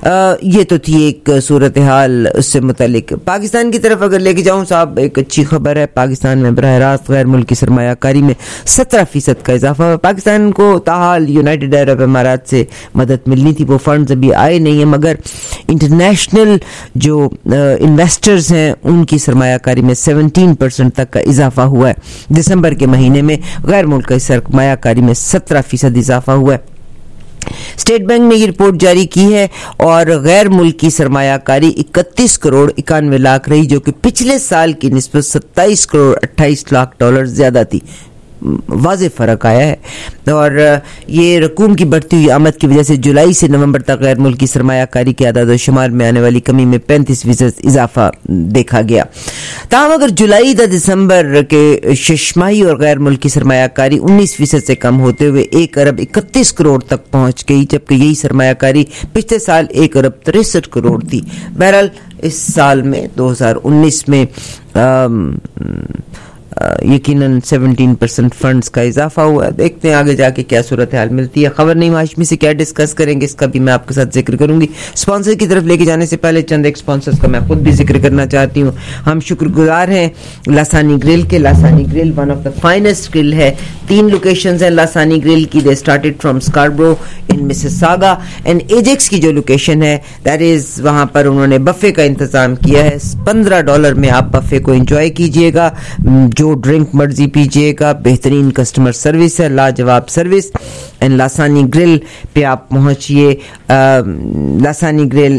یہ تو تھی ایک صورتحال اس سے متعلق. پاکستان کی طرف اگر لے کے جاؤں صاحب, ایک اچھی خبر ہے. پاکستان میں براہ راست غیر ملکی سرمایہ کاری میں 17% کا اضافہ ہوا. پاکستان کو تاحال یونائٹڈ عرب امارات سے مدد ملنی تھی, وہ فنڈز ابھی آئے نہیں ہیں, مگر انٹرنیشنل جو انویسٹرز ہیں ان کی سرمایہ کاری میں 17% تک کا اضافہ ہوا ہے. دسمبر کے مہینے میں غیر ملکی سرمایہ کاری میں 17% اضافہ ہوا ہے. اسٹیٹ بینک نے یہ رپورٹ جاری کی ہے اور غیر ملکی سرمایہ کاری 31 کروڑ 91 لاکھ رہی, جو کہ پچھلے سال کی نسبت 27 کروڑ 28 لاکھ ڈالر زیادہ تھی. واضح فرق آیا ہے, اور یہ رقوم کی بڑھتی ہوئی آمد کی وجہ سے جولائی سے نومبر تک غیر ملکی سرمایہ کاری کے اعداد و شمار میں آنے والی کمی میں 35% اضافہ دیکھا گیا. تاہم اگر جولائی تا دسمبر کے ششماہی اور غیر ملکی سرمایہ کاری 19% سے کم ہوتے ہوئے 1 ارب 31 کروڑ تک پہنچ گئی, جبکہ یہی سرمایہ کاری پچھلے سال 1 ارب 63 کروڑ تھی. بہرحال اس سال میں 2019 میں یقیناً 17% فنڈز کا اضافہ ہوا ہے. دیکھتے ہیں آگے جا کے کیا صورتحال ملتی ہے. خبر نہیں ہاشمی سے کیا ڈسکس کریں گے, اس کا بھی میں آپ کے ساتھ ذکر کروں گی. اسپانسر کی طرف لے کے جانے سے پہلے چند ایک اسپانسرز کا میں خود بھی ذکر کرنا چاہتی ہوں. ہم شکر گزار ہیں لاسانی گرل کے. Lasani grill one of the finest grill ہے. 3 لوکیشنز ہیں لاسانی گرل کی. They started from Scarborough in Mississauga and Ajax کی جو لوکیشن ہے دیٹ از, وہاں پر انہوں نے بفے کا انتظام کیا ہے. $15 میں آپ بفے کو انجوائے کیجئے گا, جو ڈرنک مرضی پیجئے گا. بہترین کسٹمر سروس ہے, لاجواب سروس. اینڈ لاسانی گرل پہ آپ پہنچیے, لاسانی گرل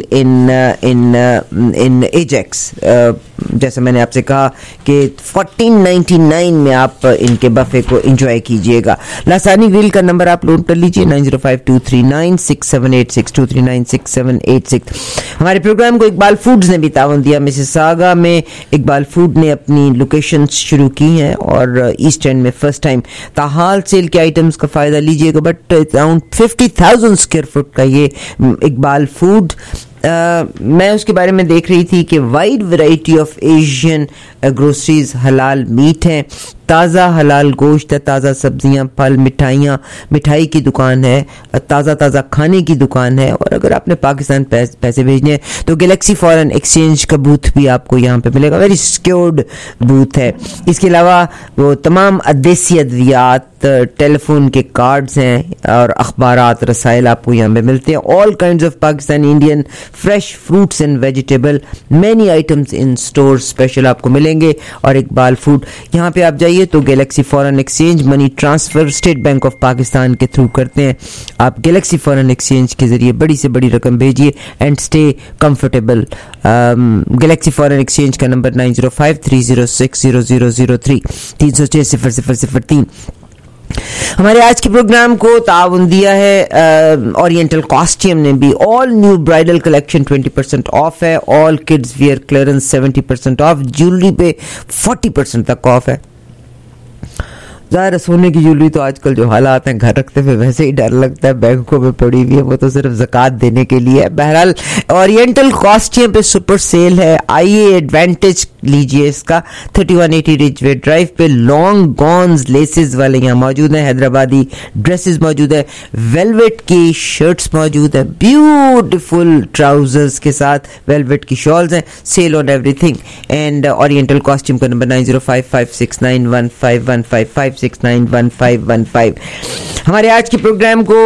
ان ایجیکس. جیسے میں نے آپ سے کہا کہ 1499 میں آپ ان کے بفے کو انجوائے کیجئے گا. لاسانی گرل کا نمبر آپ نوٹ کر لیجئے 9052396786 2396786. ہمارے پروگرام کو اقبال فوڈز نے بھی تعاون دیا. مسیساگا میں اقبال فوڈ نے اپنی لوکیشنز شروع کی ہیں اور ایسٹ اینڈ میں فرسٹ ٹائم تاحال سیل کے آئٹمز کا فائدہ لیجئے گا. بٹ اراؤنڈ 50,000 اسکوائر فٹ کا یہ اقبال فوڈ, میں اس کے بارے میں دیکھ رہی تھی کہ wide variety of Asian groceries, حلال میٹ ہیں, تازہ حلال گوشت ہے, تازہ سبزیاں, پھل, مٹھائیاں, مٹھائی کی دکان ہے, تازہ کھانے کی دکان ہے. اور اگر آپ نے پاکستان پیسے بھیجنے ہیں تو گلیکسی فارن ایکسچینج کا بوتھ بھی آپ کو یہاں پہ ملے گا. ویری سیکیورڈ بوتھ ہے. اس کے علاوہ وہ تمام دیسی ادویات, ٹیلی فون کے کارڈز ہیں اور اخبارات, رسائل آپ کو یہاں پہ ملتے ہیں. All kinds of Pakistani Indian fresh fruits and vegetable, many items in store special آپ کو ملیں گے. اور اقبال فوڈ یہاں پہ آپ جائیے تو Galaxy foreign exchange money transfer State Bank of Pakistan کے تھرو کرتے ہیں. آپ گلیکسی فارن ایکسچینج کے ذریعے بڑی سے بڑی رقم بھیجیے and stay comfortable. Galaxy foreign exchange کا نمبر 9053060003 3060003. ہمارے آج کے پروگرام کو تعاون دیا ہے اورینٹل کاسٹیوم نے بھی. All new bridal collection 20% off ہے. All kids wear clearance 70% off. Jewellery پہ 40% تک آف ہے. ظاہر ہے سونے کی جیولری تو آج کل جو حالات ہیں گھر رکھتے ہوئے ویسے ہی ڈر لگتا ہے, بینکوں میں پڑی ہوئی ہے, وہ تو صرف زکوٰۃ دینے کے لیے. بہرحال اورینٹل کاسٹیوم پہ سپر سیل ہے. آئیے ایڈوانٹیج لیجیے اس کا. 3180 رچ وے ڈرائیو پہ لانگ گونز لیسز والے یہاں موجود ہیں. حیدرآبادی ڈریسز موجود ہے, ویلویٹ کی شرٹس موجود ہیں, بیوٹیفل ٹراؤزرز کے ساتھ ویلویٹ کی شالز ہیں. Sale on everything. And oriental costume کا نمبر 9055691515 5691515. ہمارے آج کے پروگرام کو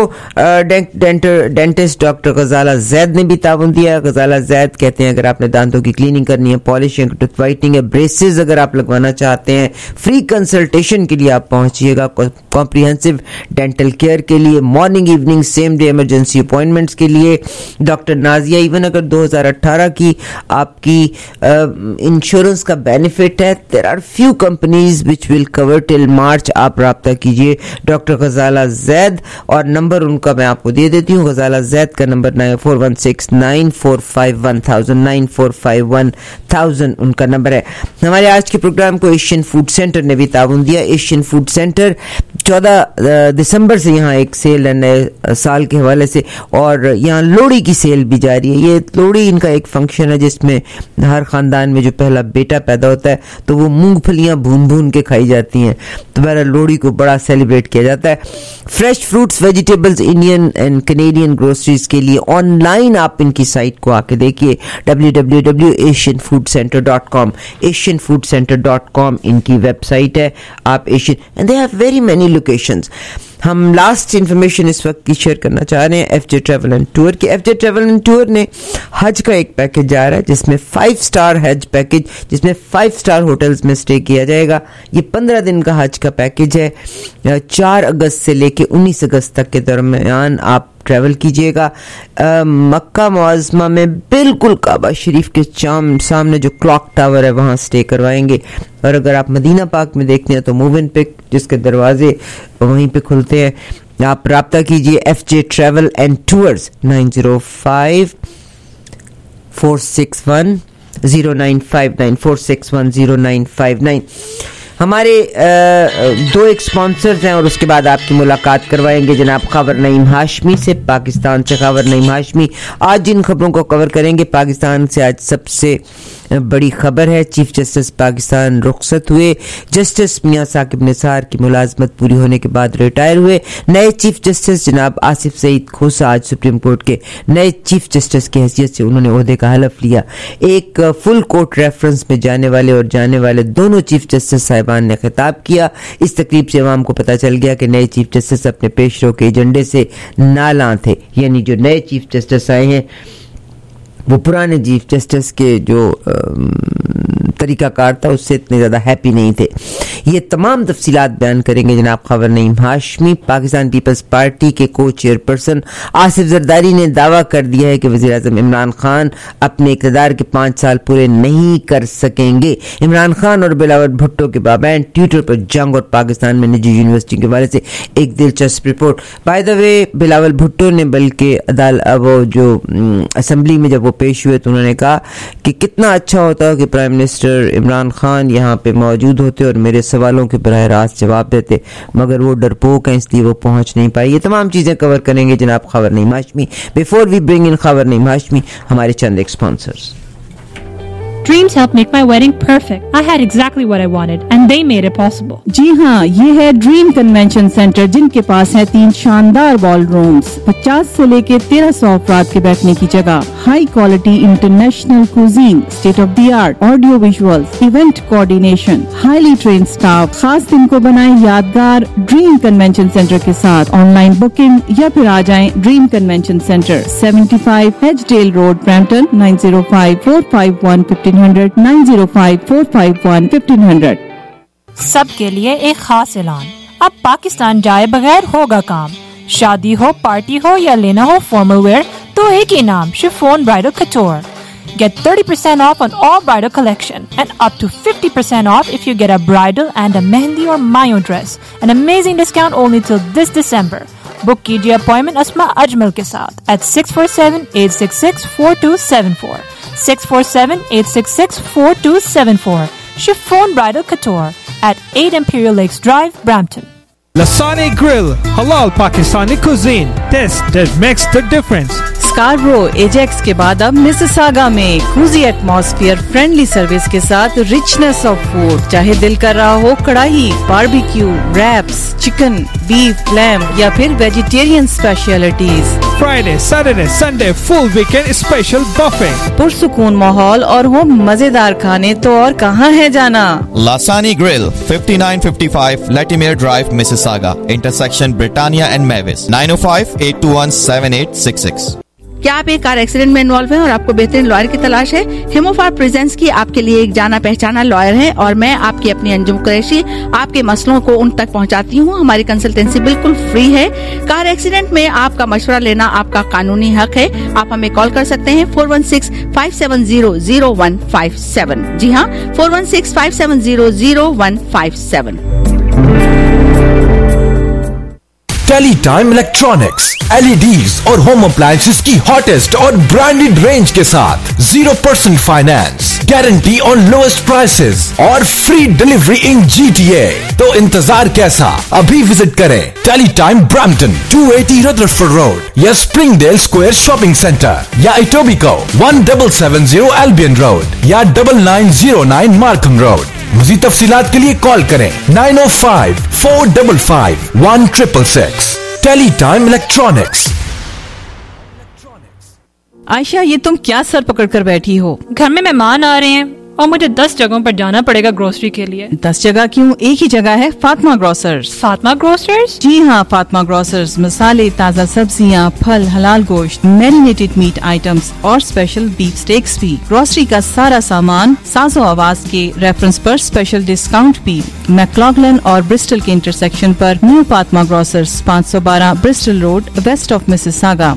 ڈینٹسٹ ڈاکٹر غزالہ زید نے بھی تعاون دیا. غزالہ زید کہتے ہیں اگر آپ نے دانتوں کی کلیننگ کرنی ہے, پالشنگ, ٹوتھ وائٹنگ ہے, بریسز اگر آپ لگوانا چاہتے ہیں, فری کنسلٹیشن کے لیے آپ پہنچیے گا. کمپریہنسو ڈینٹل کیئر کے لیے, morning evening same day emergency appointments کے لیے ڈاکٹر نازیہ. ایون اگر 2018 کی آپ کی انشورنس کا بینیفٹ ہے, there are few companies which will cover till March. آپ رابطہ کیجیے ڈاکٹر غزالہ زید, اور نمبر ان کا میں آپ کو دے دیتی ہوں. غزالہ زید کا نمبر 941694511000 94511000 ان کا نمبر ہے. ہمارے آج کے پروگرام کو ایشین فوڈ سینٹر نے بھی تعاون دیا. ایشین فوڈ سینٹر 14 दिसंबर से यहाँ एक सेल है नए साल के हवाले से, और यहाँ लोहड़ी की सेल भी जारी है। ये लोहड़ी इनका एक फंक्शन है जिसमें हर खानदान में जो पहला बेटा पैदा होता है तो वो मूंगफलियाँ भून भून के खाई जाती हैं, तो पहला लोहड़ी को बड़ा सेलिब्रेट किया जाता है। Fresh fruits, vegetables, Indian and Canadian groceries के लिए ऑनलाइन आप इनकी साइट को आके देखिए, www.asianfoodcenter.com, asianfoodcenter.com इनकी वेबसाइट है। आप Asian and they have very many locations. हम लास्ट इंफॉर्मेशन इस वक्त की शेयर करना चाह रहे हैं एफजे ट्रैवल एंड टूर की। एफजे ट्रैवल एंड टूर ने हज का एक पैकेज जा रहा है जिसमें 5 स्टार हज पैकेज, जिसमें 5 स्टार होटल्स में स्टे किया जाएगा। ये 15 दिन का हज का पैकेज है। 4 अगस्त से लेके 19 अगस्त तक के दरमियान आप ट्रैवल कीजिएगा। मक्का मुअज़्ज़मा में बिल्कुल काबा शरीफ के सामने जो क्लॉक टावर है वहाँ स्टे करवाएंगे। और अगर आप मदीना पाक में देखते हैं तो मूव इन पिक जिसके दरवाजे वहीं पे खुलते हैं। आप राब्ता कीजिए FJ ट्रैवल एंड टूर्स 905-461-0959 461-0959। हमारे 2 एक स्पॉन्सर्स हैं और उसके बाद आपकी मुलाकात करवाएंगे जनाब खबर नईम हाशमी से, पाकिस्तान से खबर नईम हाशमी आज जिन खबरों को कवर करेंगे। पाकिस्तान से आज सबसे बड़ी खबर है, चीफ जस्टिस पाकिस्तान रुखसत हुए। जस्टिस मियां साकिब निसार की मुलाजमत पूरी होने के बाद रिटायर हुए। नए चीफ जस्टिस जनाब आसिफ सईद खोसा आज सुप्रीम कोर्ट के नए चीफ जस्टिस की हैसियत से उन्होंने ओहदे का हलफ लिया। एक फुल कोर्ट रेफरेंस में जाने वाले दोनों चीफ जस्टिस साहिबान ने खिताब किया। इस तकरीब से अवाम को पता चल गया कि नए चीफ जस्टिस अपने पेशरो के एजेंडे से नालां थे, यानी जो नए चीफ जस्टिस आए हैं वो पुराने चीफ जस्टिस के जो तरीकाकार था उससे इतने ज़्यादा हैप्पी नहीं थे। ये तमाम तफसीलात बयान करेंगे जनाब खबर नईम हाशमी। पाकिस्तान पीपल्स पार्टी के को चेयरपर्सन आसिफ जरदारी ने दावा कर दिया है कि वज़ीर आज़म इमरान खान अपने इक़्तिदार के 5 साल पूरे नहीं कर सकेंगे। इमरान खान और बिलावल भुट्टो के बाबैन ट्विटर पर जंग और पाकिस्तान में निजी यूनिवर्सिटी के बारे से एक दिलचस्प रिपोर्ट। By the way Bilawal Bhutto ने बल्कि वो जो असम्बली में जब वो पेश हुए तो उन्होंने कहा कि कितना अच्छा होता कि प्राइम मिनिस्टर इमरान खान यहाँ पे मौजूद होते और मेरे सवालों के बराह रास्त जवाब देते, मगर वो डरपोक हैं इसलिए वो पहुंच नहीं पाए। ये तमाम चीजें कवर करेंगे जनाब खबर Naeem Hashmi. Before we bring in खबर नईम हाशमी, हमारे चंद एक sponsors. Dreams helped make my wedding perfect. I had exactly what I wanted and they made it possible. जी हाँ, ये है ड्रीम कन्वेंशन सेंटर जिनके पास है 3 शानदार बॉल रूम्स, 50 से लेके 1300 अफराद के बैठने की जगह, high quality international cuisine, state of the art audio visuals, event coordination, highly train staff. खास दिन को बनाए यादगार ड्रीम कन्वेंशन सेंटर के साथ। ऑनलाइन बुकिंग या फिर आ जाएं dream convention centre, 75 Hedgedale road, Brampton, 905-451-1500 905-451-1500। सबके लिए एक खास ऐलान, अब पाकिस्तान जाए बगैर होगा काम। शादी हो, पार्टी हो या लेना हो फॉर्मल वेयर तो एक ही नाम, chiffon bridal couture. Get 30% off on all bridal collection and up to 50% off if you get a bridal and a mehndi or mayo dress. An amazing discount only till this December. Book कीजिए appointment Asma Ajmal के साथ at 647-866-4274 647-866-4274. Chiffon Bridal Couture at 8 Imperial Lakes Drive, Brampton. Lasani Grill, halal Pakistani cuisine. Taste that makes the difference. Scarborough Ajax के बाद अब Mississauga में cruzi atmosphere, friendly service के साथ richness of food. चाहे दिल कर रहा हो karahi, barbecue, wraps, chicken, beef, lamb या फिर vegetarian specialities. Friday, Saturday, Sunday, full weekend special buffet. पुरसुकून माहौल और हो मजेदार खाने तो और कहाँ है जाना। Lasani Grill, 5955 Latimer Drive, Mississauga, intersection Britannia and Mavis, 905-821-7866. क्या आप एक कार एक्सीडेंट में इन्वॉल्व हैं और आपको बेहतरीन लॉयर की तलाश है? हिमोफार प्रेजेंस की आपके लिए एक जाना पहचाना लॉयर है और मैं आपकी अपनी अंजुम कुरैशी आपके मसलों को उन तक पहुंचाती हूं। हमारी कंसल्टेंसी बिल्कुल फ्री है। कार एक्सीडेंट में आपका मशवरा लेना आपका कानूनी हक है। आप हमें कॉल कर सकते हैं 416-570-0157। जी हाँ, 416-570-0157। टेलीटाइम इलेक्ट्रॉनिक्स, LEDs और होम अप्लायंसेस की हॉटेस्ट और ब्रांडेड रेंज के साथ 0% finance, guarantee on lowest prices और फ्री डिलीवरी इन GTA। तो इंतजार कैसा, अभी विजिट करें Teletime Brampton 280 Rutherford road या स्प्रिंगडेल स्क्वायर शॉपिंग सेंटर या इटोबिको 1770 एल्बियन रोड या 9909 मार्कम रोड। मज़ीद तफसीलात के लिए कॉल करें 905-455-1666। Tele time electronics. आयशा, ये तुम क्या सर पकड़ कर बैठी हो? घर में मेहमान आ रहे हैं और मुझे 10 जगहों पर जाना पड़ेगा ग्रोसरी के लिए। 10 जगह क्यों, एक ही जगह है, फातिमा ग्रोसर्स। फातिमा ग्रोसर्स? जी हाँ, फातिमा ग्रोसर्स मसाले, ताज़ा सब्जियाँ, फल, हलाल गोश्त, मैरिनेटेड मीट आइटम्स और स्पेशल बीफ स्टेक्स भी। ग्रोसरी का सारा सामान साजो आवाज के रेफरेंस पर स्पेशल डिस्काउंट भी। मैक्लॉगलन और ब्रिस्टल के इंटरसेक्शन पर new Fatima grocers, 512 Bristol road, west of Mississauga,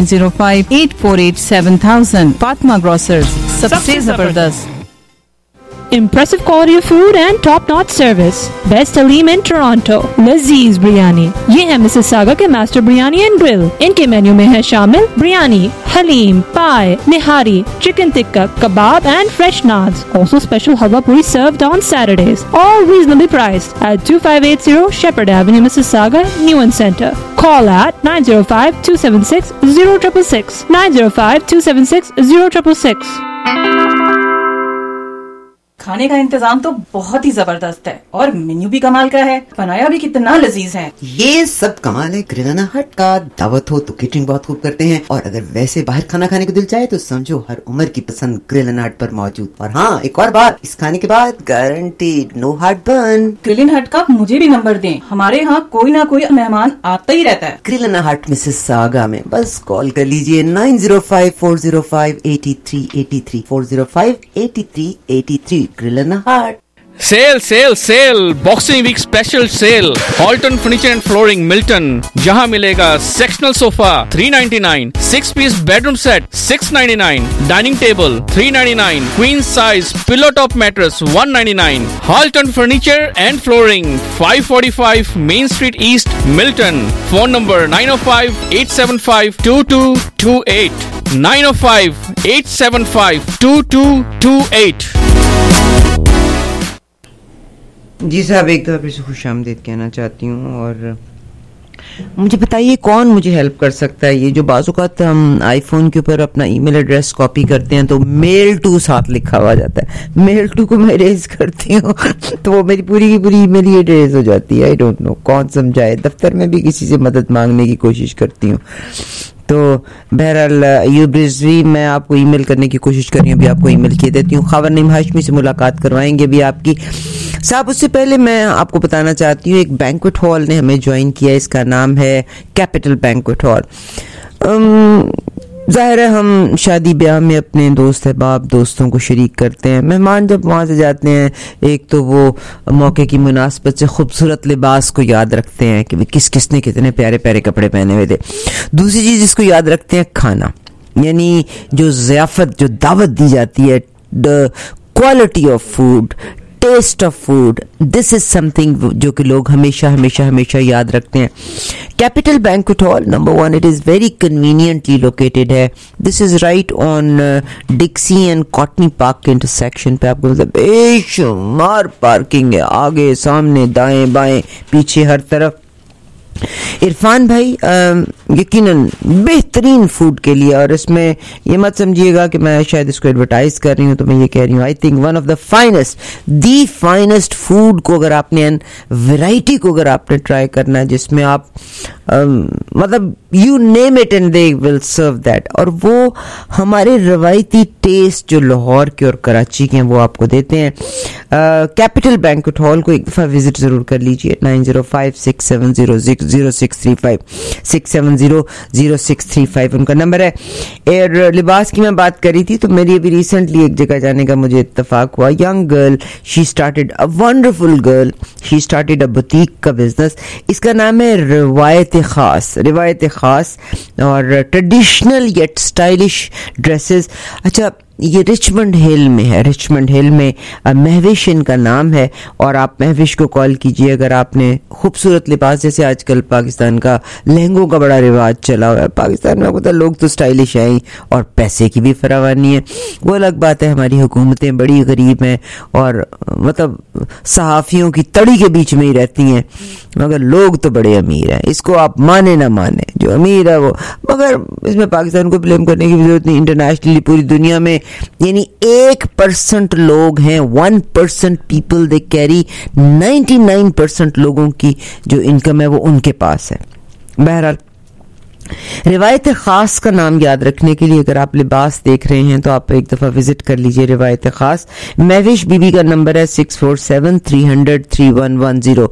9058487000। Fatima grocers, सबसे जबरदस्त। Impressive quality of food and top-notch service. Best Halim in Toronto. Lazeez Biryani. ये है मिसिसागा के मास्टर बिरयानी एंड ग्रिल। इनके मेन्यू में है शामिल बिरयानी, हलीम, पाए, nihari, chicken tikka, kebab and fresh naans. Also special halwa puri served on Saturdays. All reasonably priced at 2580 Shepherd Avenue, Mississauga, Newen Center. Call at 905-276-0666. 905-276-0666. खाने का इंतजाम तो बहुत ही जबरदस्त है और मेन्यू भी कमाल का है, बनाया भी कितना लजीज है। ये सब कमाल है ग्रिलाना हट का। दावत हो तो केटरिंग बहुत खूब करते हैं और अगर वैसे बाहर खाना खाने को दिल चाहे तो समझो हर उम्र की पसंद ग्रिलाना हट पर मौजूद। और हाँ, एक और बात, इस खाने के बाद guaranteed no heart burn. Grillana hut का मुझे भी नंबर दें, हमारे यहाँ कोई ना कोई मेहमान आता ही रहता है। ग्रिलाना हट मिसिसागा में बस कॉल कर लीजिए 905-405-8383 405-8383 Grillana Hut. Sale sale sale boxing week special sale Halton furniture and flooring Milton, जहां मिलेगा sectional sofa 399, 6 piece bedroom set 699, dining table 399, queen size pillow top mattress 199। Halton furniture and flooring 545 main street east Milton. Phone number 905-875-2228 905-875-2228। जी साहब, एक दफ़ा फिर से खुश आमदीद कहना चाहती हूँ और मुझे बताइए कौन मुझे हेल्प कर सकता है। ये जो बाज़-औक़ात हम आईफोन के ऊपर अपना ईमेल एड्रेस कॉपी करते हैं तो मेल टू साथ लिखा हुआ जाता है, मेल टू को मैं इरेज करती हूँ तो वो मेरी पूरी की पूरी ईमेल ही इरेज हो जाती है। आई डोंट नो कौन समझाए। दफ्तर में भी किसी से मदद मांगने की कोशिश करती हूँ तो बहरहाल अयूब रिजवी मैं आपको ईमेल करने की कोशिश कर रही हूँ, अभी आपको ईमेल किए देती हूँ। खबर नईम हाशमी से मुलाकात करवाएंगे भी आपकी साहब। उससे पहले मैं आपको बताना चाहती हूँ एक बैंक्वेट हॉल ने हमें ज्वाइन किया, इसका नाम है कैपिटल बैंक्वेट हॉल। ज़ाहिर है हम शादी ब्याह में अपने दोस्त अहबाब दोस्तों को शरीक करते हैं। मेहमान जब वहाँ से जाते हैं, एक तो वो मौके की मुनासबत से खूबसूरत लिबास को याद रखते हैं कि किस किसने कितने प्यारे प्यारे कपड़े पहने हुए थे। दूसरी चीज़ जिसको याद रखते हैं खाना, यानी जो ज़ियाफ़त जो दावत दी जाती है, the quality of food, taste of food, this is something जो कि लोग हमेशा हमेशा हमेशा याद रखते हैं। Capital banquet hall number 1, it is very conveniently located है। This is right on Dixie and Courtney park के इंटरसेक्शन पे। आपको मतलब बेशुमार पार्किंग है, आगे सामने दाएं बाएं पीछे हर तरफ। इरफान भाई यकीनन बेहतरीन फूड के लिए, और इसमें ये मत समझिएगा कि मैं शायद इसको एडवर्टाइज कर रही हूँ, तो मैं ये कह रही हूँ I think one of the finest, the finest food को अगर आपने वैरायटी को अगर आपने ट्राई करना है जिसमें आप मतलब you name it and they will serve that, और वो हमारे रवायती टेस्ट जो लाहौर के और कराची के हैं वो आपको देते हैं। कैपिटल बैंक्वेट हॉल को एक दफ़ा विजिट ज़रूर कर लीजिए। 9056700635 6700635 उनका नंबर है। और लिबास की मैं बात करी थी तो मेरी अभी रिसेंटली एक जगह जाने का मुझे इत्तेफाक हुआ। Young girl, she started a wonderful girl, she started a boutique का बिजनेस। इसका नाम है रिवायत खास और ट्रेडिशनल येट स्टाइलिश ड्रेसेस। अच्छा, یہ رچمنڈ ہل میں ہے. رچمنڈ ہل میں مہوش ان کا نام ہے, اور آپ مہوش کو کال کیجئے اگر آپ نے خوبصورت لباس, جیسے آج کل پاکستان کا لہنگوں کا بڑا رواج چلا ہوا ہے. پاکستان میں پتہ لوگ تو اسٹائلش ہیں اور پیسے کی بھی فراوانی ہے. وہ الگ بات ہے, ہماری حکومتیں بڑی غریب ہیں اور مطلب صحافیوں کی تڑی کے بیچ میں ہی رہتی ہیں, مگر لوگ تو بڑے امیر ہیں. اس کو آپ مانے نہ مانے, جو امیر ہے وہ, مگر اس میں پاکستان کو بلیم کرنے کی ضرورت نہیں. انٹرنیشنلی پوری دنیا میں یعنی 1% لوگ ہیں, 1% پیپل دے کیری 99% لوگوں کی جو انکم ہے وہ ان کے پاس ہے. بہرحال روایت خاص کا نام یاد رکھنے کے لیے اگر آپ لباس دیکھ رہے ہیں تو آپ ایک دفعہ وزٹ کر لیجئے روایت خاص. مہوش بی بی کا نمبر ہے 6473003110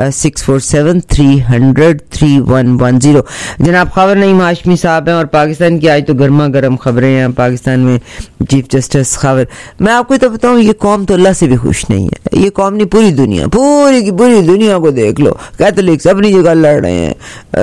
6473003110. جناب خاور نعیم ہاشمی صاحب ہیں اور پاکستان کی آج تو گرما گرم خبریں ہیں. پاکستان میں چیف جسٹس خاور, میں آپ کو تو بتاؤں یہ قوم تو اللہ سے بھی خوش نہیں ہے. یہ قوم نہیں, پوری دنیا, پوری کی پوری دنیا کو دیکھ لو. کیتھولکس اپنی جگہ لڑ رہے ہیں,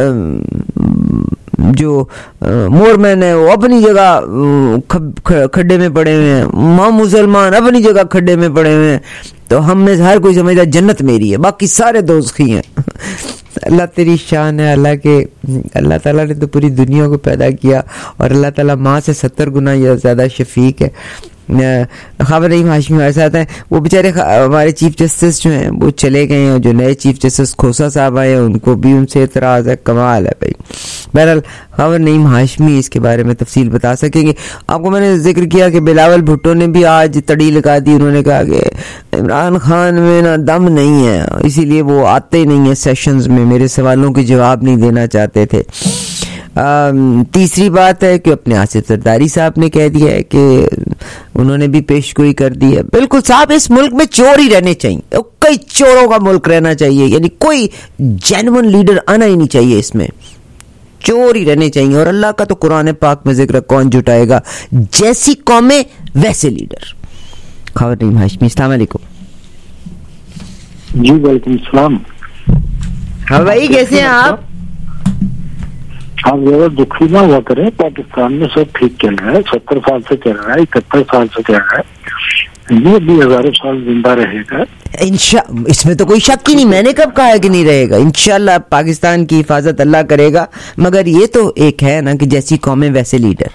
جو مور مین ہے وہ اپنی جگہ کھڈے میں پڑے ہوئے ہیں, مسلمان اپنی جگہ کھڈے میں پڑے ہوئے ہیں. تو ہم میں ہر کوئی سمجھتا جنت میری ہے, باقی سارے دوزخی ہیں. اللہ تیری شان ہے. اللہ تعالیٰ نے تو پوری دنیا کو پیدا کیا اور اللہ تعالیٰ ماں سے 70 گنا زیادہ شفیق ہے. خاور نعیم ہاشمی ہمارے ساتھ ہیں. وہ بیچارے ہمارے چیف جسٹس جو ہیں وہ چلے گئے ہیں, اور جو نئے چیف جسٹس کھوسا صاحب آئے ہیں ان کو بھی ان سے اعتراض ہے. کمال ہے بھائی. بہرحال خاور نعیم ہاشمی اس کے بارے میں تفصیل بتا سکیں گے. آپ کو میں نے ذکر کیا کہ بلاول بھٹو نے بھی آج تڑی لگا دی. انہوں نے کہا کہ عمران خان میں نا دم نہیں ہے, اسی لیے وہ آتے ہی نہیں ہیں سیشنز میں, میرے سوالوں کے جواب نہیں دینا چاہتے تھے. تیسری بات ہے کہ اپنے آصف زرداری صاحب نے کہہ دیا ہے کہ انہوں نے بھی پیش گوئی کر دی ہے. بالکل صاحب, اس ملک میں چور ہی رہنے چاہیے, کئی چوروں کا ملک رہنا چاہیے, یعنی کوئی جینون لیڈر آنا ہی نہیں چاہیے, اس میں چور ہی رہنے چاہیے. اور اللہ کا تو قرآن پاک میں ذکر, کون جٹائے گا جیسی قومیں ویسے لیڈر. خاور نعیم ہاشمی, السلام علیکم. جی وعلیکم السلام. ہاں بھائی, کیسے ہیں آپ؟ آپ زیادہ دکھی نہ ہوا کریں, پاکستان میں سب ٹھیک چل رہا ہے, 70 سال سے چل رہا ہے, 71 سال سے چل رہا ہے, یہ بھی ہزاروں سال زندہ رہے گا اس میں تو کوئی شک ہی نہیں. میں نے کب کہا ہے کہ نہیں رہے گا؟ انشاءاللہ پاکستان کی حفاظت اللہ کرے گا, مگر یہ تو ایک ہے نا کہ جیسی قومیں ویسے لیڈر.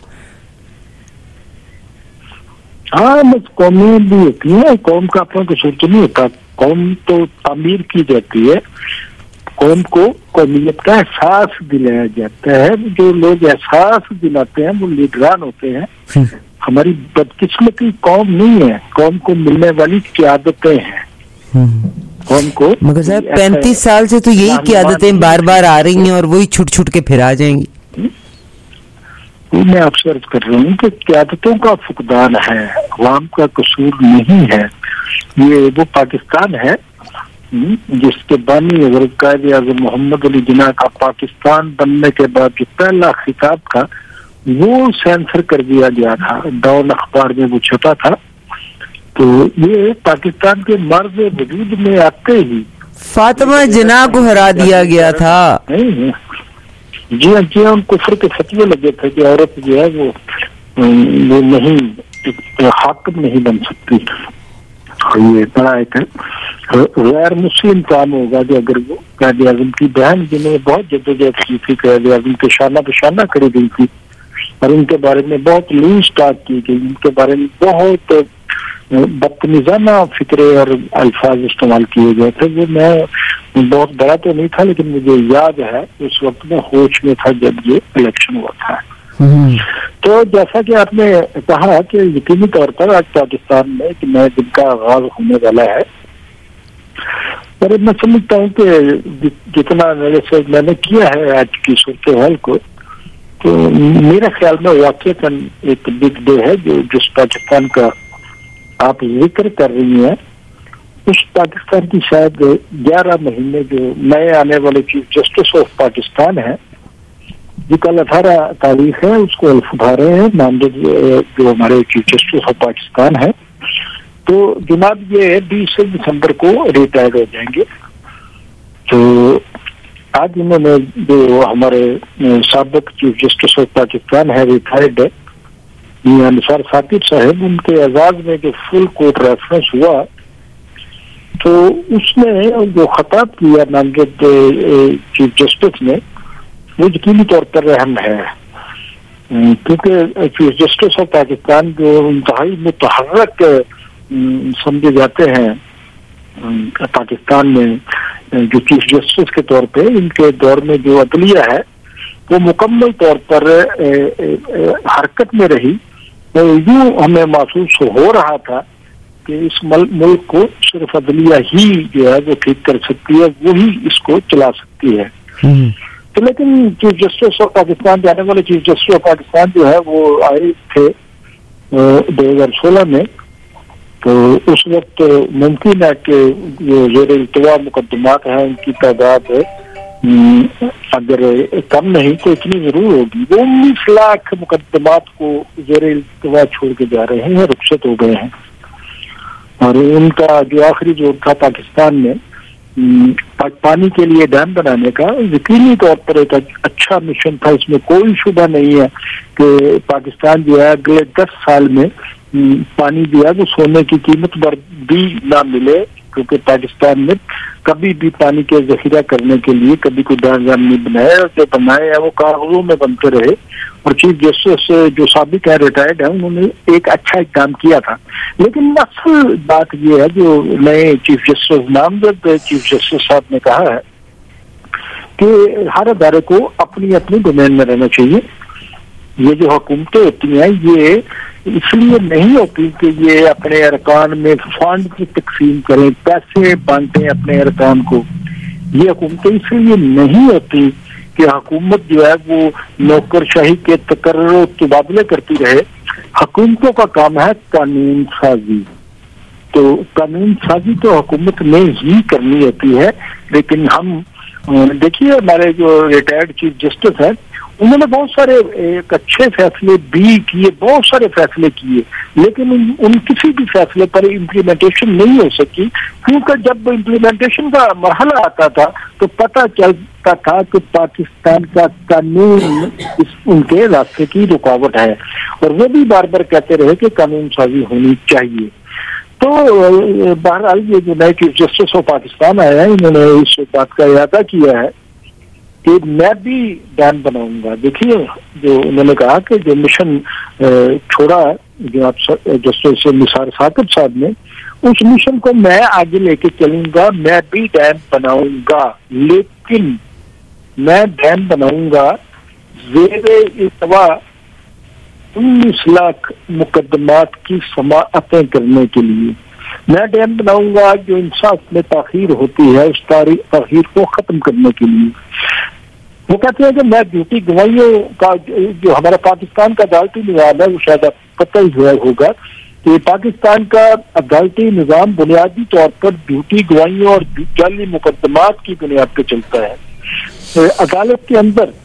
ہاں بس قومیں بھی ہوتی ہیں, قوم کا اپنا قصور تو نہیں ہوتا, قوم تو تعمیر کی جاتی ہے, قوم کو قومیت کا احساس دلایا جاتا ہے. جو لوگ احساس دلاتے ہیں وہ لیڈران ہوتے ہیں. ہماری بدقسمتی قوم نہیں ہے, قوم کو ملنے والی قیادتیں ہیں. قوم کو مگر صاحب 35 سال سے تو یہی قیادتیں بار بار آ رہی ہیں اور وہی چھٹ چھٹ کے پھر آ جائیں گی. میں آپ سے عرض کر رہا ہوں کہ قیادتوں کا فقدان ہے, عوام کا قصور نہیں ہے. یہ وہ پاکستان ہے جس کے بانی حضرت قائد اعظم محمد علی جناح کا پاکستان بننے کے بعد جو پہلا خطاب تھا وہ سینسر کر دیا گیا تھا, ڈاؤن اخبار میں وہ چھپا تھا. تو یہ پاکستان کے مرز وجود میں آتے ہی فاطمہ جناح کو ہرا دیا گیا تھا. جی ہاں, ان کفر کے فتوے لگے تھے کہ عورت جو ہے وہ نہیں حاکم نہیں بن سکتی. یہ بڑا ایک غیر مسلم کام ہوگا کہ اگر وہ قائد اعظم کی بہن جنہیں بہت جدوجہد کی تھی, قائد اعظم کے شانہ بشانہ کری گئی تھی اور ان کے بارے میں بہت لوز ٹاک کی گئی, ان کے بارے میں بہت بدتمیزانہ فکرے اور الفاظ استعمال کیے گئے تھے. وہ میں بہت بڑا تو نہیں تھا لیکن مجھے یاد ہے اس وقت میں ہوش میں تھا جب یہ الیکشن ہوا تھا. تو جیسا کہ آپ نے کہا کہ یقینی طور پر آج پاکستان میں ایک نئے دن کا آغاز ہونے والا ہے, اور میں سمجھتا ہوں کہ جتنا میں نے کیا ہے آج کی صورتحال کو, تو میرے خیال میں واقعتاً ایک بگ ڈے ہے جس پاکستان کا آپ ذکر کر رہی ہیں. اس پاکستان کی شاید 11 مہینے جو نئے آنے والے چیف جسٹس آف پاکستان ہیں, جو کل 18 تاریخ ہے, اس کو الف اٹھا رہے ہیں نامزد جو ہمارے چیف جسٹس آف پاکستان ہے. تو جناب یہ 20 دسمبر کو ریٹائر ہو جائیں گے. تو آج انہوں نے جو ہمارے سابق چیف جسٹس آف پاکستان ہے ریٹائرڈ ہے, निसार साकिब साहब, उनके एजाज में जो फुल कोर्ट रेफरेंस हुआ तो उसने जो खताब किया नामजद चीफ जस्टिस ने वो यकीनी तौर पर रहम है, क्योंकि चीफ जस्टिस ऑफ पाकिस्तान जो इंतहाई मुतहर्रक समझे जाते हैं पाकिस्तान में, जो चीफ जस्टिस के तौर पे इनके दौर में जो अदलिया है वो मुकम्मल तौर पर हरकत में रही। तो यूं हमें महसूस हो रहा था कि इस मुल्क को सिर्फ अदलिया ही जो है वो ठीक कर सकती है, वही इसको चला सकती है। तो लेकिन चीफ जस्टिस ऑफ पाकिस्तान, जाने वाले चीफ जस्टिस ऑफ पाकिस्तान जो है वो आए थे 2016 में, तो उस वक्त मुमकिन है कि जो ज़ेर इल्तिवा मुकदमात हैं उनकी तादाद अगर कम नहीं तो इतनी जरूर होगी। वो 19 लाख मुकदमात को ज़ेर इल्तिवा छोड़ के जा रहे हैं, रुखसत हो गए हैं। और उनका जो आखिरी जोर था पाकिस्तान में पानी के लिए डैम बनाने का, यकीनी तौर पर एक अच्छा मिशन था, इसमें कोई शुबा नहीं है कि पाकिस्तान जो है अगले 10 साल में पानी जो है वो सोने की कीमत पर भी ना मिले, क्योंकि पाकिस्तान में कभी भी पानी के जखीरा करने के लिए कभी कोई डायग्राम नहीं बनाया, जो बनाए हैं वो कागजों में बनते रहे। और चीफ जस्टिस जो साबिक है, रिटायर्ड है, उन्होंने एक अच्छा काम किया था। लेकिन असल बात ये है जो नए चीफ जस्टिस नामजद चीफ जस्टिस साहब ने कहा है कि हर अदारे को अपनी अपनी डोमेन में रहना चाहिए। ये जो हुकूमतें होती हैं ये इसलिए नहीं होती कि ये अपने अरकान में फंड की तकसीम करें, पैसे बांटें अपने अरकान को। ये हुकूमतें इसलिए नहीं होती कि हुकूमत जो है वो नौकरशाही के तकर्र तबादले करती रहे। हुकूमतों का काम है कानून साजी, तो कानून साजी तो हुकूमत ने ही करनी होती है। लेकिन हम देखिए हमारे जो रिटायर्ड चीफ जस्टिस है उन्होंने बहुत सारे एक अच्छे फैसले भी किए, बहुत सारे फैसले किए, लेकिन उन किसी भी फैसले पर इम्प्लीमेंटेशन नहीं हो सकी, क्योंकि जब इम्प्लीमेंटेशन का मरहला आता था तो पता चलता था कि पाकिस्तान का कानून उनके रास्ते की रुकावट है, और वो भी बार बार कहते रहे कि कानून साजी होनी चाहिए। तो बहरहाल ये जो नए चीफ जस्टिस ऑफ पाकिस्तान आए हैं, इन्होंने इस बात का इरादा किया है कि मैं भी डैम बनाऊंगा। देखिए जो उन्होंने कहा कि जो मिशन छोड़ा जो आप जस्टिस निसार साकिब साहब ने, उस मिशन को मैं आगे लेके चलूंगा, मैं भी डैम बनाऊंगा, लेकिन मैं डैम बनाऊंगा ज़ेरे इल्तिवा 19 लाख मुकदमात की समाअतें करने के लिए। मैं डैम बनाऊंगा जो इंसाफ में ताखीर होती है उस ताखीर को खत्म करने के लिए। वो कहते हैं कि मैं ड्यूटी गवाहियों का जो हमारा पाकिस्तान का अदालती निज़ाम है, वो शायद पता ही होगा कि पाकिस्तान का अदालती निज़ाम बुनियादी तौर पर ड्यूटी गवाहियों और जाली मुकदमात की बुनियाद पर चलता है। अदालत के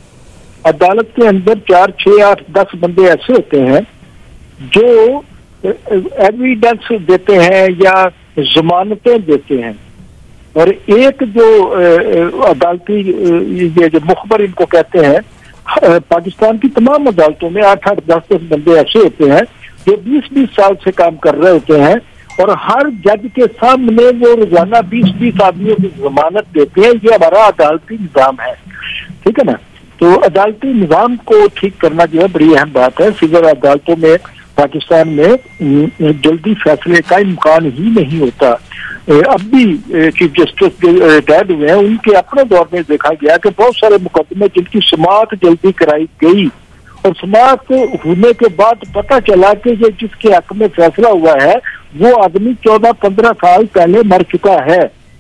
अंदर 4, 6, 8, 10 बंदे ऐसे होते हैं जो एविडेंस देते हैं या जमानतें देते हैं, और एक जो अदालती ये जो मुखबर इनको कहते हैं, पाकिस्तान की तमाम अदालतों में 8-8, 10-10 बंदे ऐसे होते हैं जो 20-20 साल से काम कर रहे होते हैं, और हर जज के सामने वो रोजाना 20-20 आदमियों की जमानत देते हैं। ये हमारा अदालती निज़ाम है, ठीक है ना। तो अदालती निज़ाम को ठीक करना जो है बड़ी अहम बात है। सिविल अदालतों में पाकिस्तान में जल्दी फैसले का इम्कान ही नहीं होता। अब भी चीफ जस्टिस रिटायर्ड हुए हैं, उनके अपने दौर में देखा गया कि बहुत सारे मुकदमे जिनकी समाअत जल्दी कराई गई, और समाअत होने के बाद पता चला कि ये जिसके हक में फैसला हुआ है वो आदमी 14-15 साल पहले मर चुका है।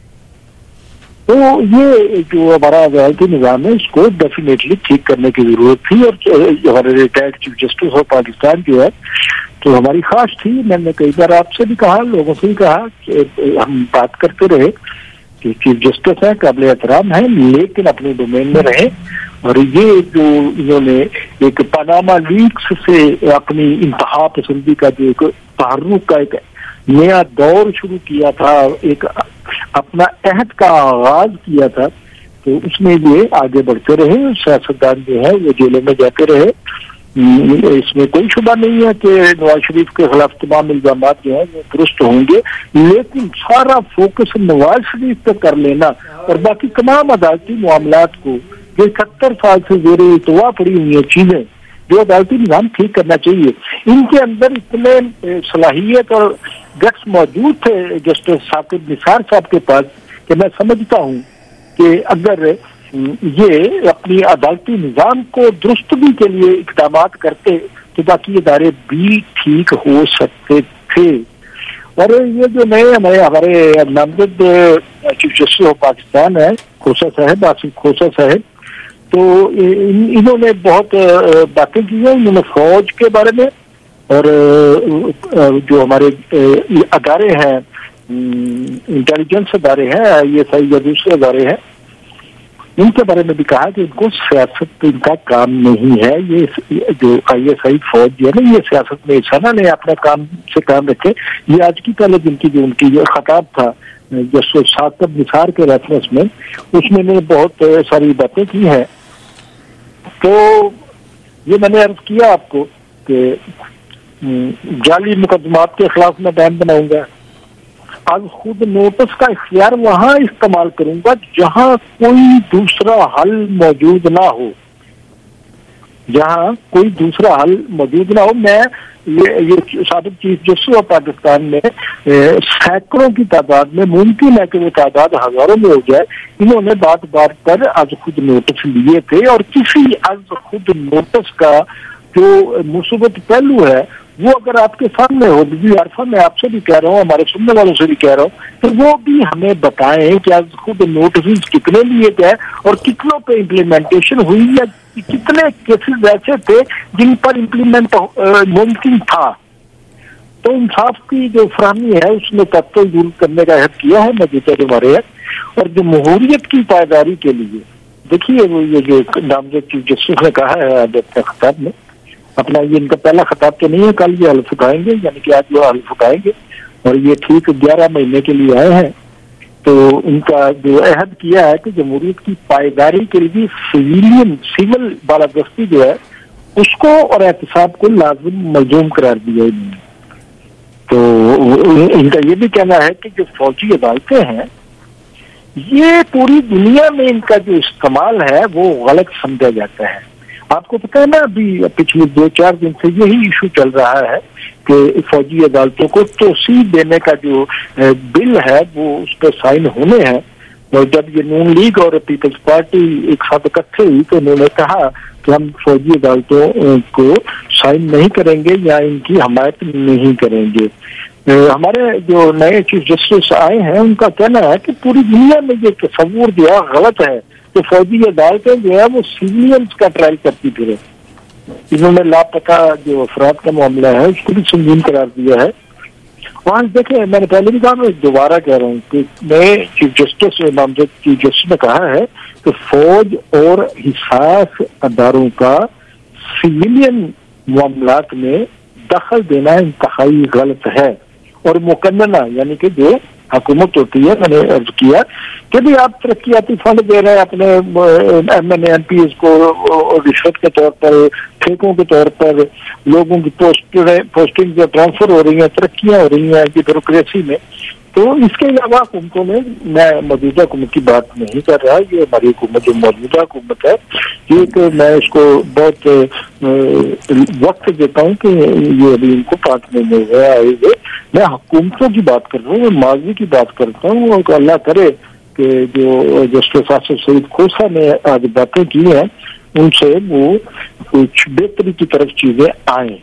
तो ये जो हमारा अदालती निज़ाम है इसको डेफिनेटली ठीक करने की जरूरत थी। और हमारे retired chief justice of Pakistan जो है तो हमारी ख्वाहिश थी, मैंने कई बार आपसे भी कहा, लोगों से भी कहा कि हम बात करते रहे कि चीफ जस्टिस है, काबिल एहतराम है, लेकिन अपने डोमेन में रहे। और ये जो इन्होंने एक पनामा लीक्स से अपनी इंतहा पसंदी का जो एक तहर्रुक का एक नया दौर शुरू किया था, एक अपना अहद का आगाज किया था, तो उसमें ये आगे बढ़ते रहे। सियासतदान जो है वो जेलों में जाते रहे, इसमें कोई शुबा नहीं है कि नवाज शरीफ के खिलाफ तमाम इल्जाम जो हैं वो दुरुस्त होंगे, लेकिन सारा फोकस नवाज शरीफ पे कर लेना और बाकी तमाम अदालती मामलात को जो 71 साल से जेरे इल्तवा पड़ी हुई है चीजें जो अदालती निज़ाम ठीक करना चाहिए, इनके अंदर इतने सलाहियत और गट्स मौजूद थे जस्टिस साकिब निसार साहब के पास कि मैं समझता हूँ कि अगर ये अपनी अदालती निज़ाम को दुरुस्तगी के लिए इक़दाम करते तो बाकी इदारे भी ठीक हो सकते थे। और ये जो नए हमारे नामजद चीफ जस्टिस ऑफ पाकिस्तान है खोसा साहब, आसिफ खोसा साहब, तो इन्होंने बहुत बातें की हैं। इन्होंने फौज के बारे में और जो हमारे अदारे हैं, इंटेलिजेंस अदारे हैं, ISI या दूसरे अदारे हैं, इनके बारे में भी कहा कि इनको सियासत इनका काम नहीं है। ये जो ISI फौज जो है ना, ये सियासत में हिस्सा ना ले, अपना काम से काम रखे। ये आज की पहले दिन की जो उनकी जो खिताब था जस्टिस साकिब निसार के रेफरेंस में, उसमें इन्होंने बहुत सारी बातें की हैं। तो ये मैंने अर्ज किया आपको कि जाली मुकदमात के खिलाफ मैं बैन बनाऊंगा। अब खुद नोटिस का इख्तियार वहां इस्तेमाल करूंगा जहां कोई दूसरा हल मौजूद ना हो, जहां कोई दूसरा हल मौजूद ना हो। मैं ये साबिक चीफ जस्टिस ऑफ पाकिस्तान में सैकड़ों की तादाद में, मुमकिन है कि वो तादाद हजारों में हो जाए, इन्होंने बात बात पर आज खुद नोटिस लिए थे और किसी आज खुद नोटिस का जो मुसीबत पहलू है वो अगर आपके सामने हो, बिजली आरफा मैं आपसे भी कह रहा हूँ, हमारे सुनने वालों से भी कह रहा हूँ, तो वो भी हमें बताएं कि आज खुद नोटिस कितने लिए गए और कितनों पे इम्प्लीमेंटेशन हुई या कितने केसेस ऐसे थे जिन पर इम्प्लीमेंट मुमकिन था। तो इंसाफ की जो फराहमी है उसमें तत्व दूर करने का अहद किया है मौजूदा जो हमारे है। और जमहूरियत की पायदारी के लिए देखिए वो ये जो नामजद चीफ जस्टिस ने कहा है आज अपने खिताब में, अपना ये इनका पहला खिताब तो नहीं है, कल ये हल्फ उठाएंगे, यानी कि आज वो हल्फ उठाएंगे और ये ठीक 11 महीने के लिए आए हैं। तो इनका जो अहद किया है कि जमहूरियत की पायदारी के लिए सिविल बालादस्ती जो है उसको और एहतसाब को लाजिम मलजूम करार दिया इन्होंने। तो इनका ये भी कहना है कि जो फौजी अदालतें हैं ये पूरी दुनिया में इनका जो इस्तेमाल है वो गलत समझा जाता है। आपको पता है ना, अभी पिछले 2-4 दिन से यही इशू चल रहा है कि फौजी अदालतों को तोसी देने का जो बिल है वो उस पर साइन होने हैं। और जब ये नून लीग और पीपल्स पार्टी एक साथ इकट्ठे हुई तो उन्होंने कहा कि हम फौजी अदालतों को साइन नहीं करेंगे या इनकी हमायत नहीं करेंगे। हमारे जो नए चीफ जस्टिस आए हैं उनका कहना है कि पूरी दुनिया में ये तस्वुर जो है गलत है तो फौजी अदालतें जो है वो सिविलियंस का ट्रायल करती फिरे। इन्होंने लापता जो अफराद का मामला है उसको भी संगीन करार दिया है। वहां देखें, मैंने पहले भी कहा, मैं दोबारा कह रहा हूँ कि नए चीफ जस्टिस नामजद चीफ जस्टिस ने कहा है कि फौज और हिसास अदारों का सिविलियन मामलात में दखल देना इंतहाई गलत है। और मुकन्नना यानी कि जो हुकूमत होती है, मैंने अर्ज किया कि भी आप तरक्याती फंड दे रहे हैं अपने MNA MPs को रिश्वत के तौर पर, ठेकों के तौर पर, लोगों की पोस्टिंग जो ट्रांसफर हो रही है, तरक्कियां हो रही हैं ब्यूरोक्रेसी में। तो इसके अलावा हुकूमतों में मैं मौजूदा हुकूमत की बात नहीं कर रहा, ये हमारी हुकूमत जो मौजूदा हुकूमत है ये तो मैं इसको बहुत वक्त देता हूँ कि ये अभी इनको 5 महीने हुए आए हुए। मैं हुकूमतों की बात कर रहा हूँ, माजी की बात करता हूँ और अल्लाह करे कि जो जस्टिस आसिफ सईद खोसा ने आज बातें की हैं उनसे वो कुछ बेहतरी की तरफ चीजें आए।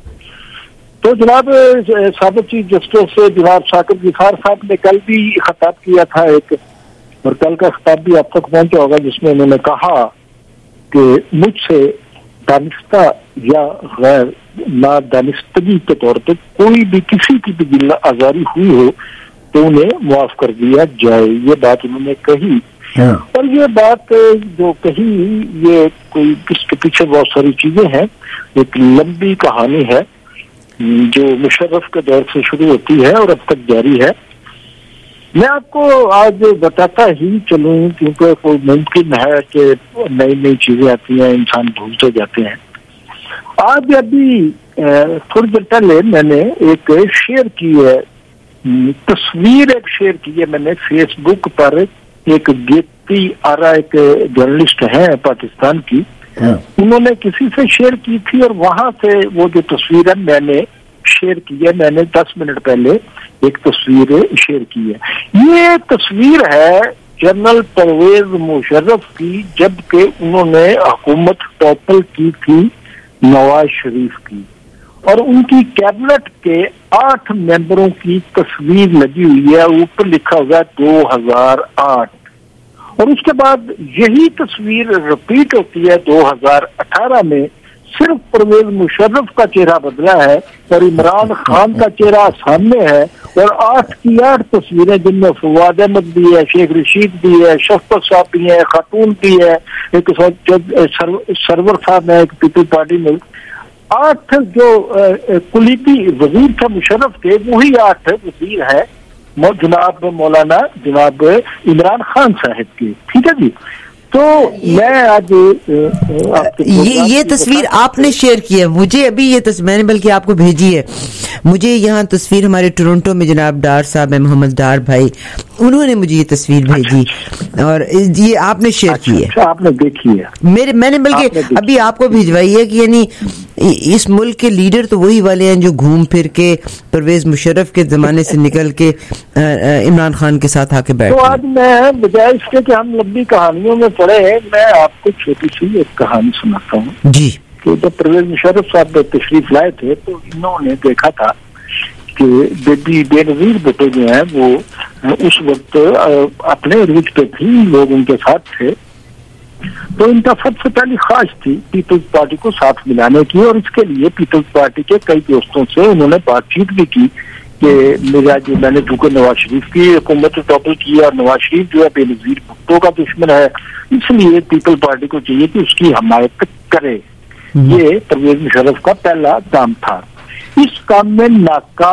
तो जनाब साबिक चीफ जस्टिस जनाब साकिब निसार साहब ने कल भी खिताब किया था एक, और कल का खिताब भी आप तक पहुंचा होगा, जिसमें उन्होंने कहा कि मुझसे दानिस्ता या गैर नादानिस्तगी के तौर पर कोई भी किसी की भी दिल आजारी हुई हो तो उन्हें माफ कर दिया जाए। ये बात उन्होंने कही। और ये बात जो कही ये कोई इसके पीछे बहुत सारी चीजें हैं, एक लंबी कहानी है जो मुशर्रफ के दौर से शुरू होती है और अब तक जारी है। मैं आपको आज बताता ही चलूं क्योंकि कोई मुमकिन है कि नई नई चीजें आती हैं, इंसान भूलते जाते हैं। आज अभी थोड़ी देर पहले मैंने एक शेयर की है तस्वीर, एक शेयर की है मैंने फेसबुक पर। एक गेती आरा एक जर्नलिस्ट है पाकिस्तान की, उन्होंने किसी से शेयर की थी और वहां से वो जो तस्वीर है मैंने शेयर की है। मैंने 10 मिनट पहले एक तस्वीर शेयर की है। ये तस्वीर है जनरल परवेज मुशर्रफ की, जबकि उन्होंने हुकूमत टॉपल की थी नवाज शरीफ की, और उनकी कैबिनेट के 8 मेंबरों की तस्वीर लगी हुई है, ऊपर लिखा हुआ है 2008। और उसके बाद यही तस्वीर रिपीट होती है 2018 में, सिर्फ परवेज मुशर्रफ का चेहरा बदला है और इमरान खान का चेहरा सामने है, और 8 की 8 तस्वीरें जिनमें फवाद अहमद भी है, शेख रशीद भी है, शफकत साहब भी है, खातून भी है, एक सरवर साहब है एक पीपल पार्टी में। 8 जो कुलीती वजीर थे मुशर्रफ के, वही 8 वजीर है जनाब मौलाना जनाब इमरान खान साहब की। ठीक है जी। तो मैं आज ये तस्वीर आपने शेयर की है मुझे, अभी ये तस्वीर मैंने बल्कि आपको भेजी है। मुझे यहाँ तस्वीर हमारे टोरंटो में जनाब डार साहब है, मोहम्मद डार भाई, उन्होंने मुझे ये तस्वीर भेजी और ये आपने शेयर की है। आपने देखी है? मैंने बल्कि अभी आपको भिजवाई है कि यानी इस मुल्क के लीडर तो वही वाले हैं जो घूम फिर के परवेज मुशर्रफ के जमाने से निकल के इमरान खान के साथ आके बैठे। तो आज मैं बजाय इसके कि हम लंबी कहानियों में पड़े, मैं आपको छोटी सी एक कहानी सुनाता हूँ जी। कि जब परवेज मुशर्रफ साहब तशरीफ लाए थे तो इन्होंने देखा था कि बेबी बेनजीर भुट्टो जो है वो उस वक्त अपने रूट पे थी, लोग उनके साथ थे। तो इनका सबसे पहली ख्वाहिश थी पीपल्स पार्टी को साथ मिलाने की, और इसके लिए पीपल्स पार्टी के कई दोस्तों से उन्होंने बातचीत भी की कि मेरा जो मैंने चूंकि नवाज शरीफ की हुकूमत टॉपल की और नवाज शरीफ जो है बेनजीर भुट्टो का दुश्मन है, इसलिए पीपल पार्टी को चाहिए कि उसकी हमायत करे। ये परवेज मुशर्रफ का पहला काम था। इस काम में नाकाम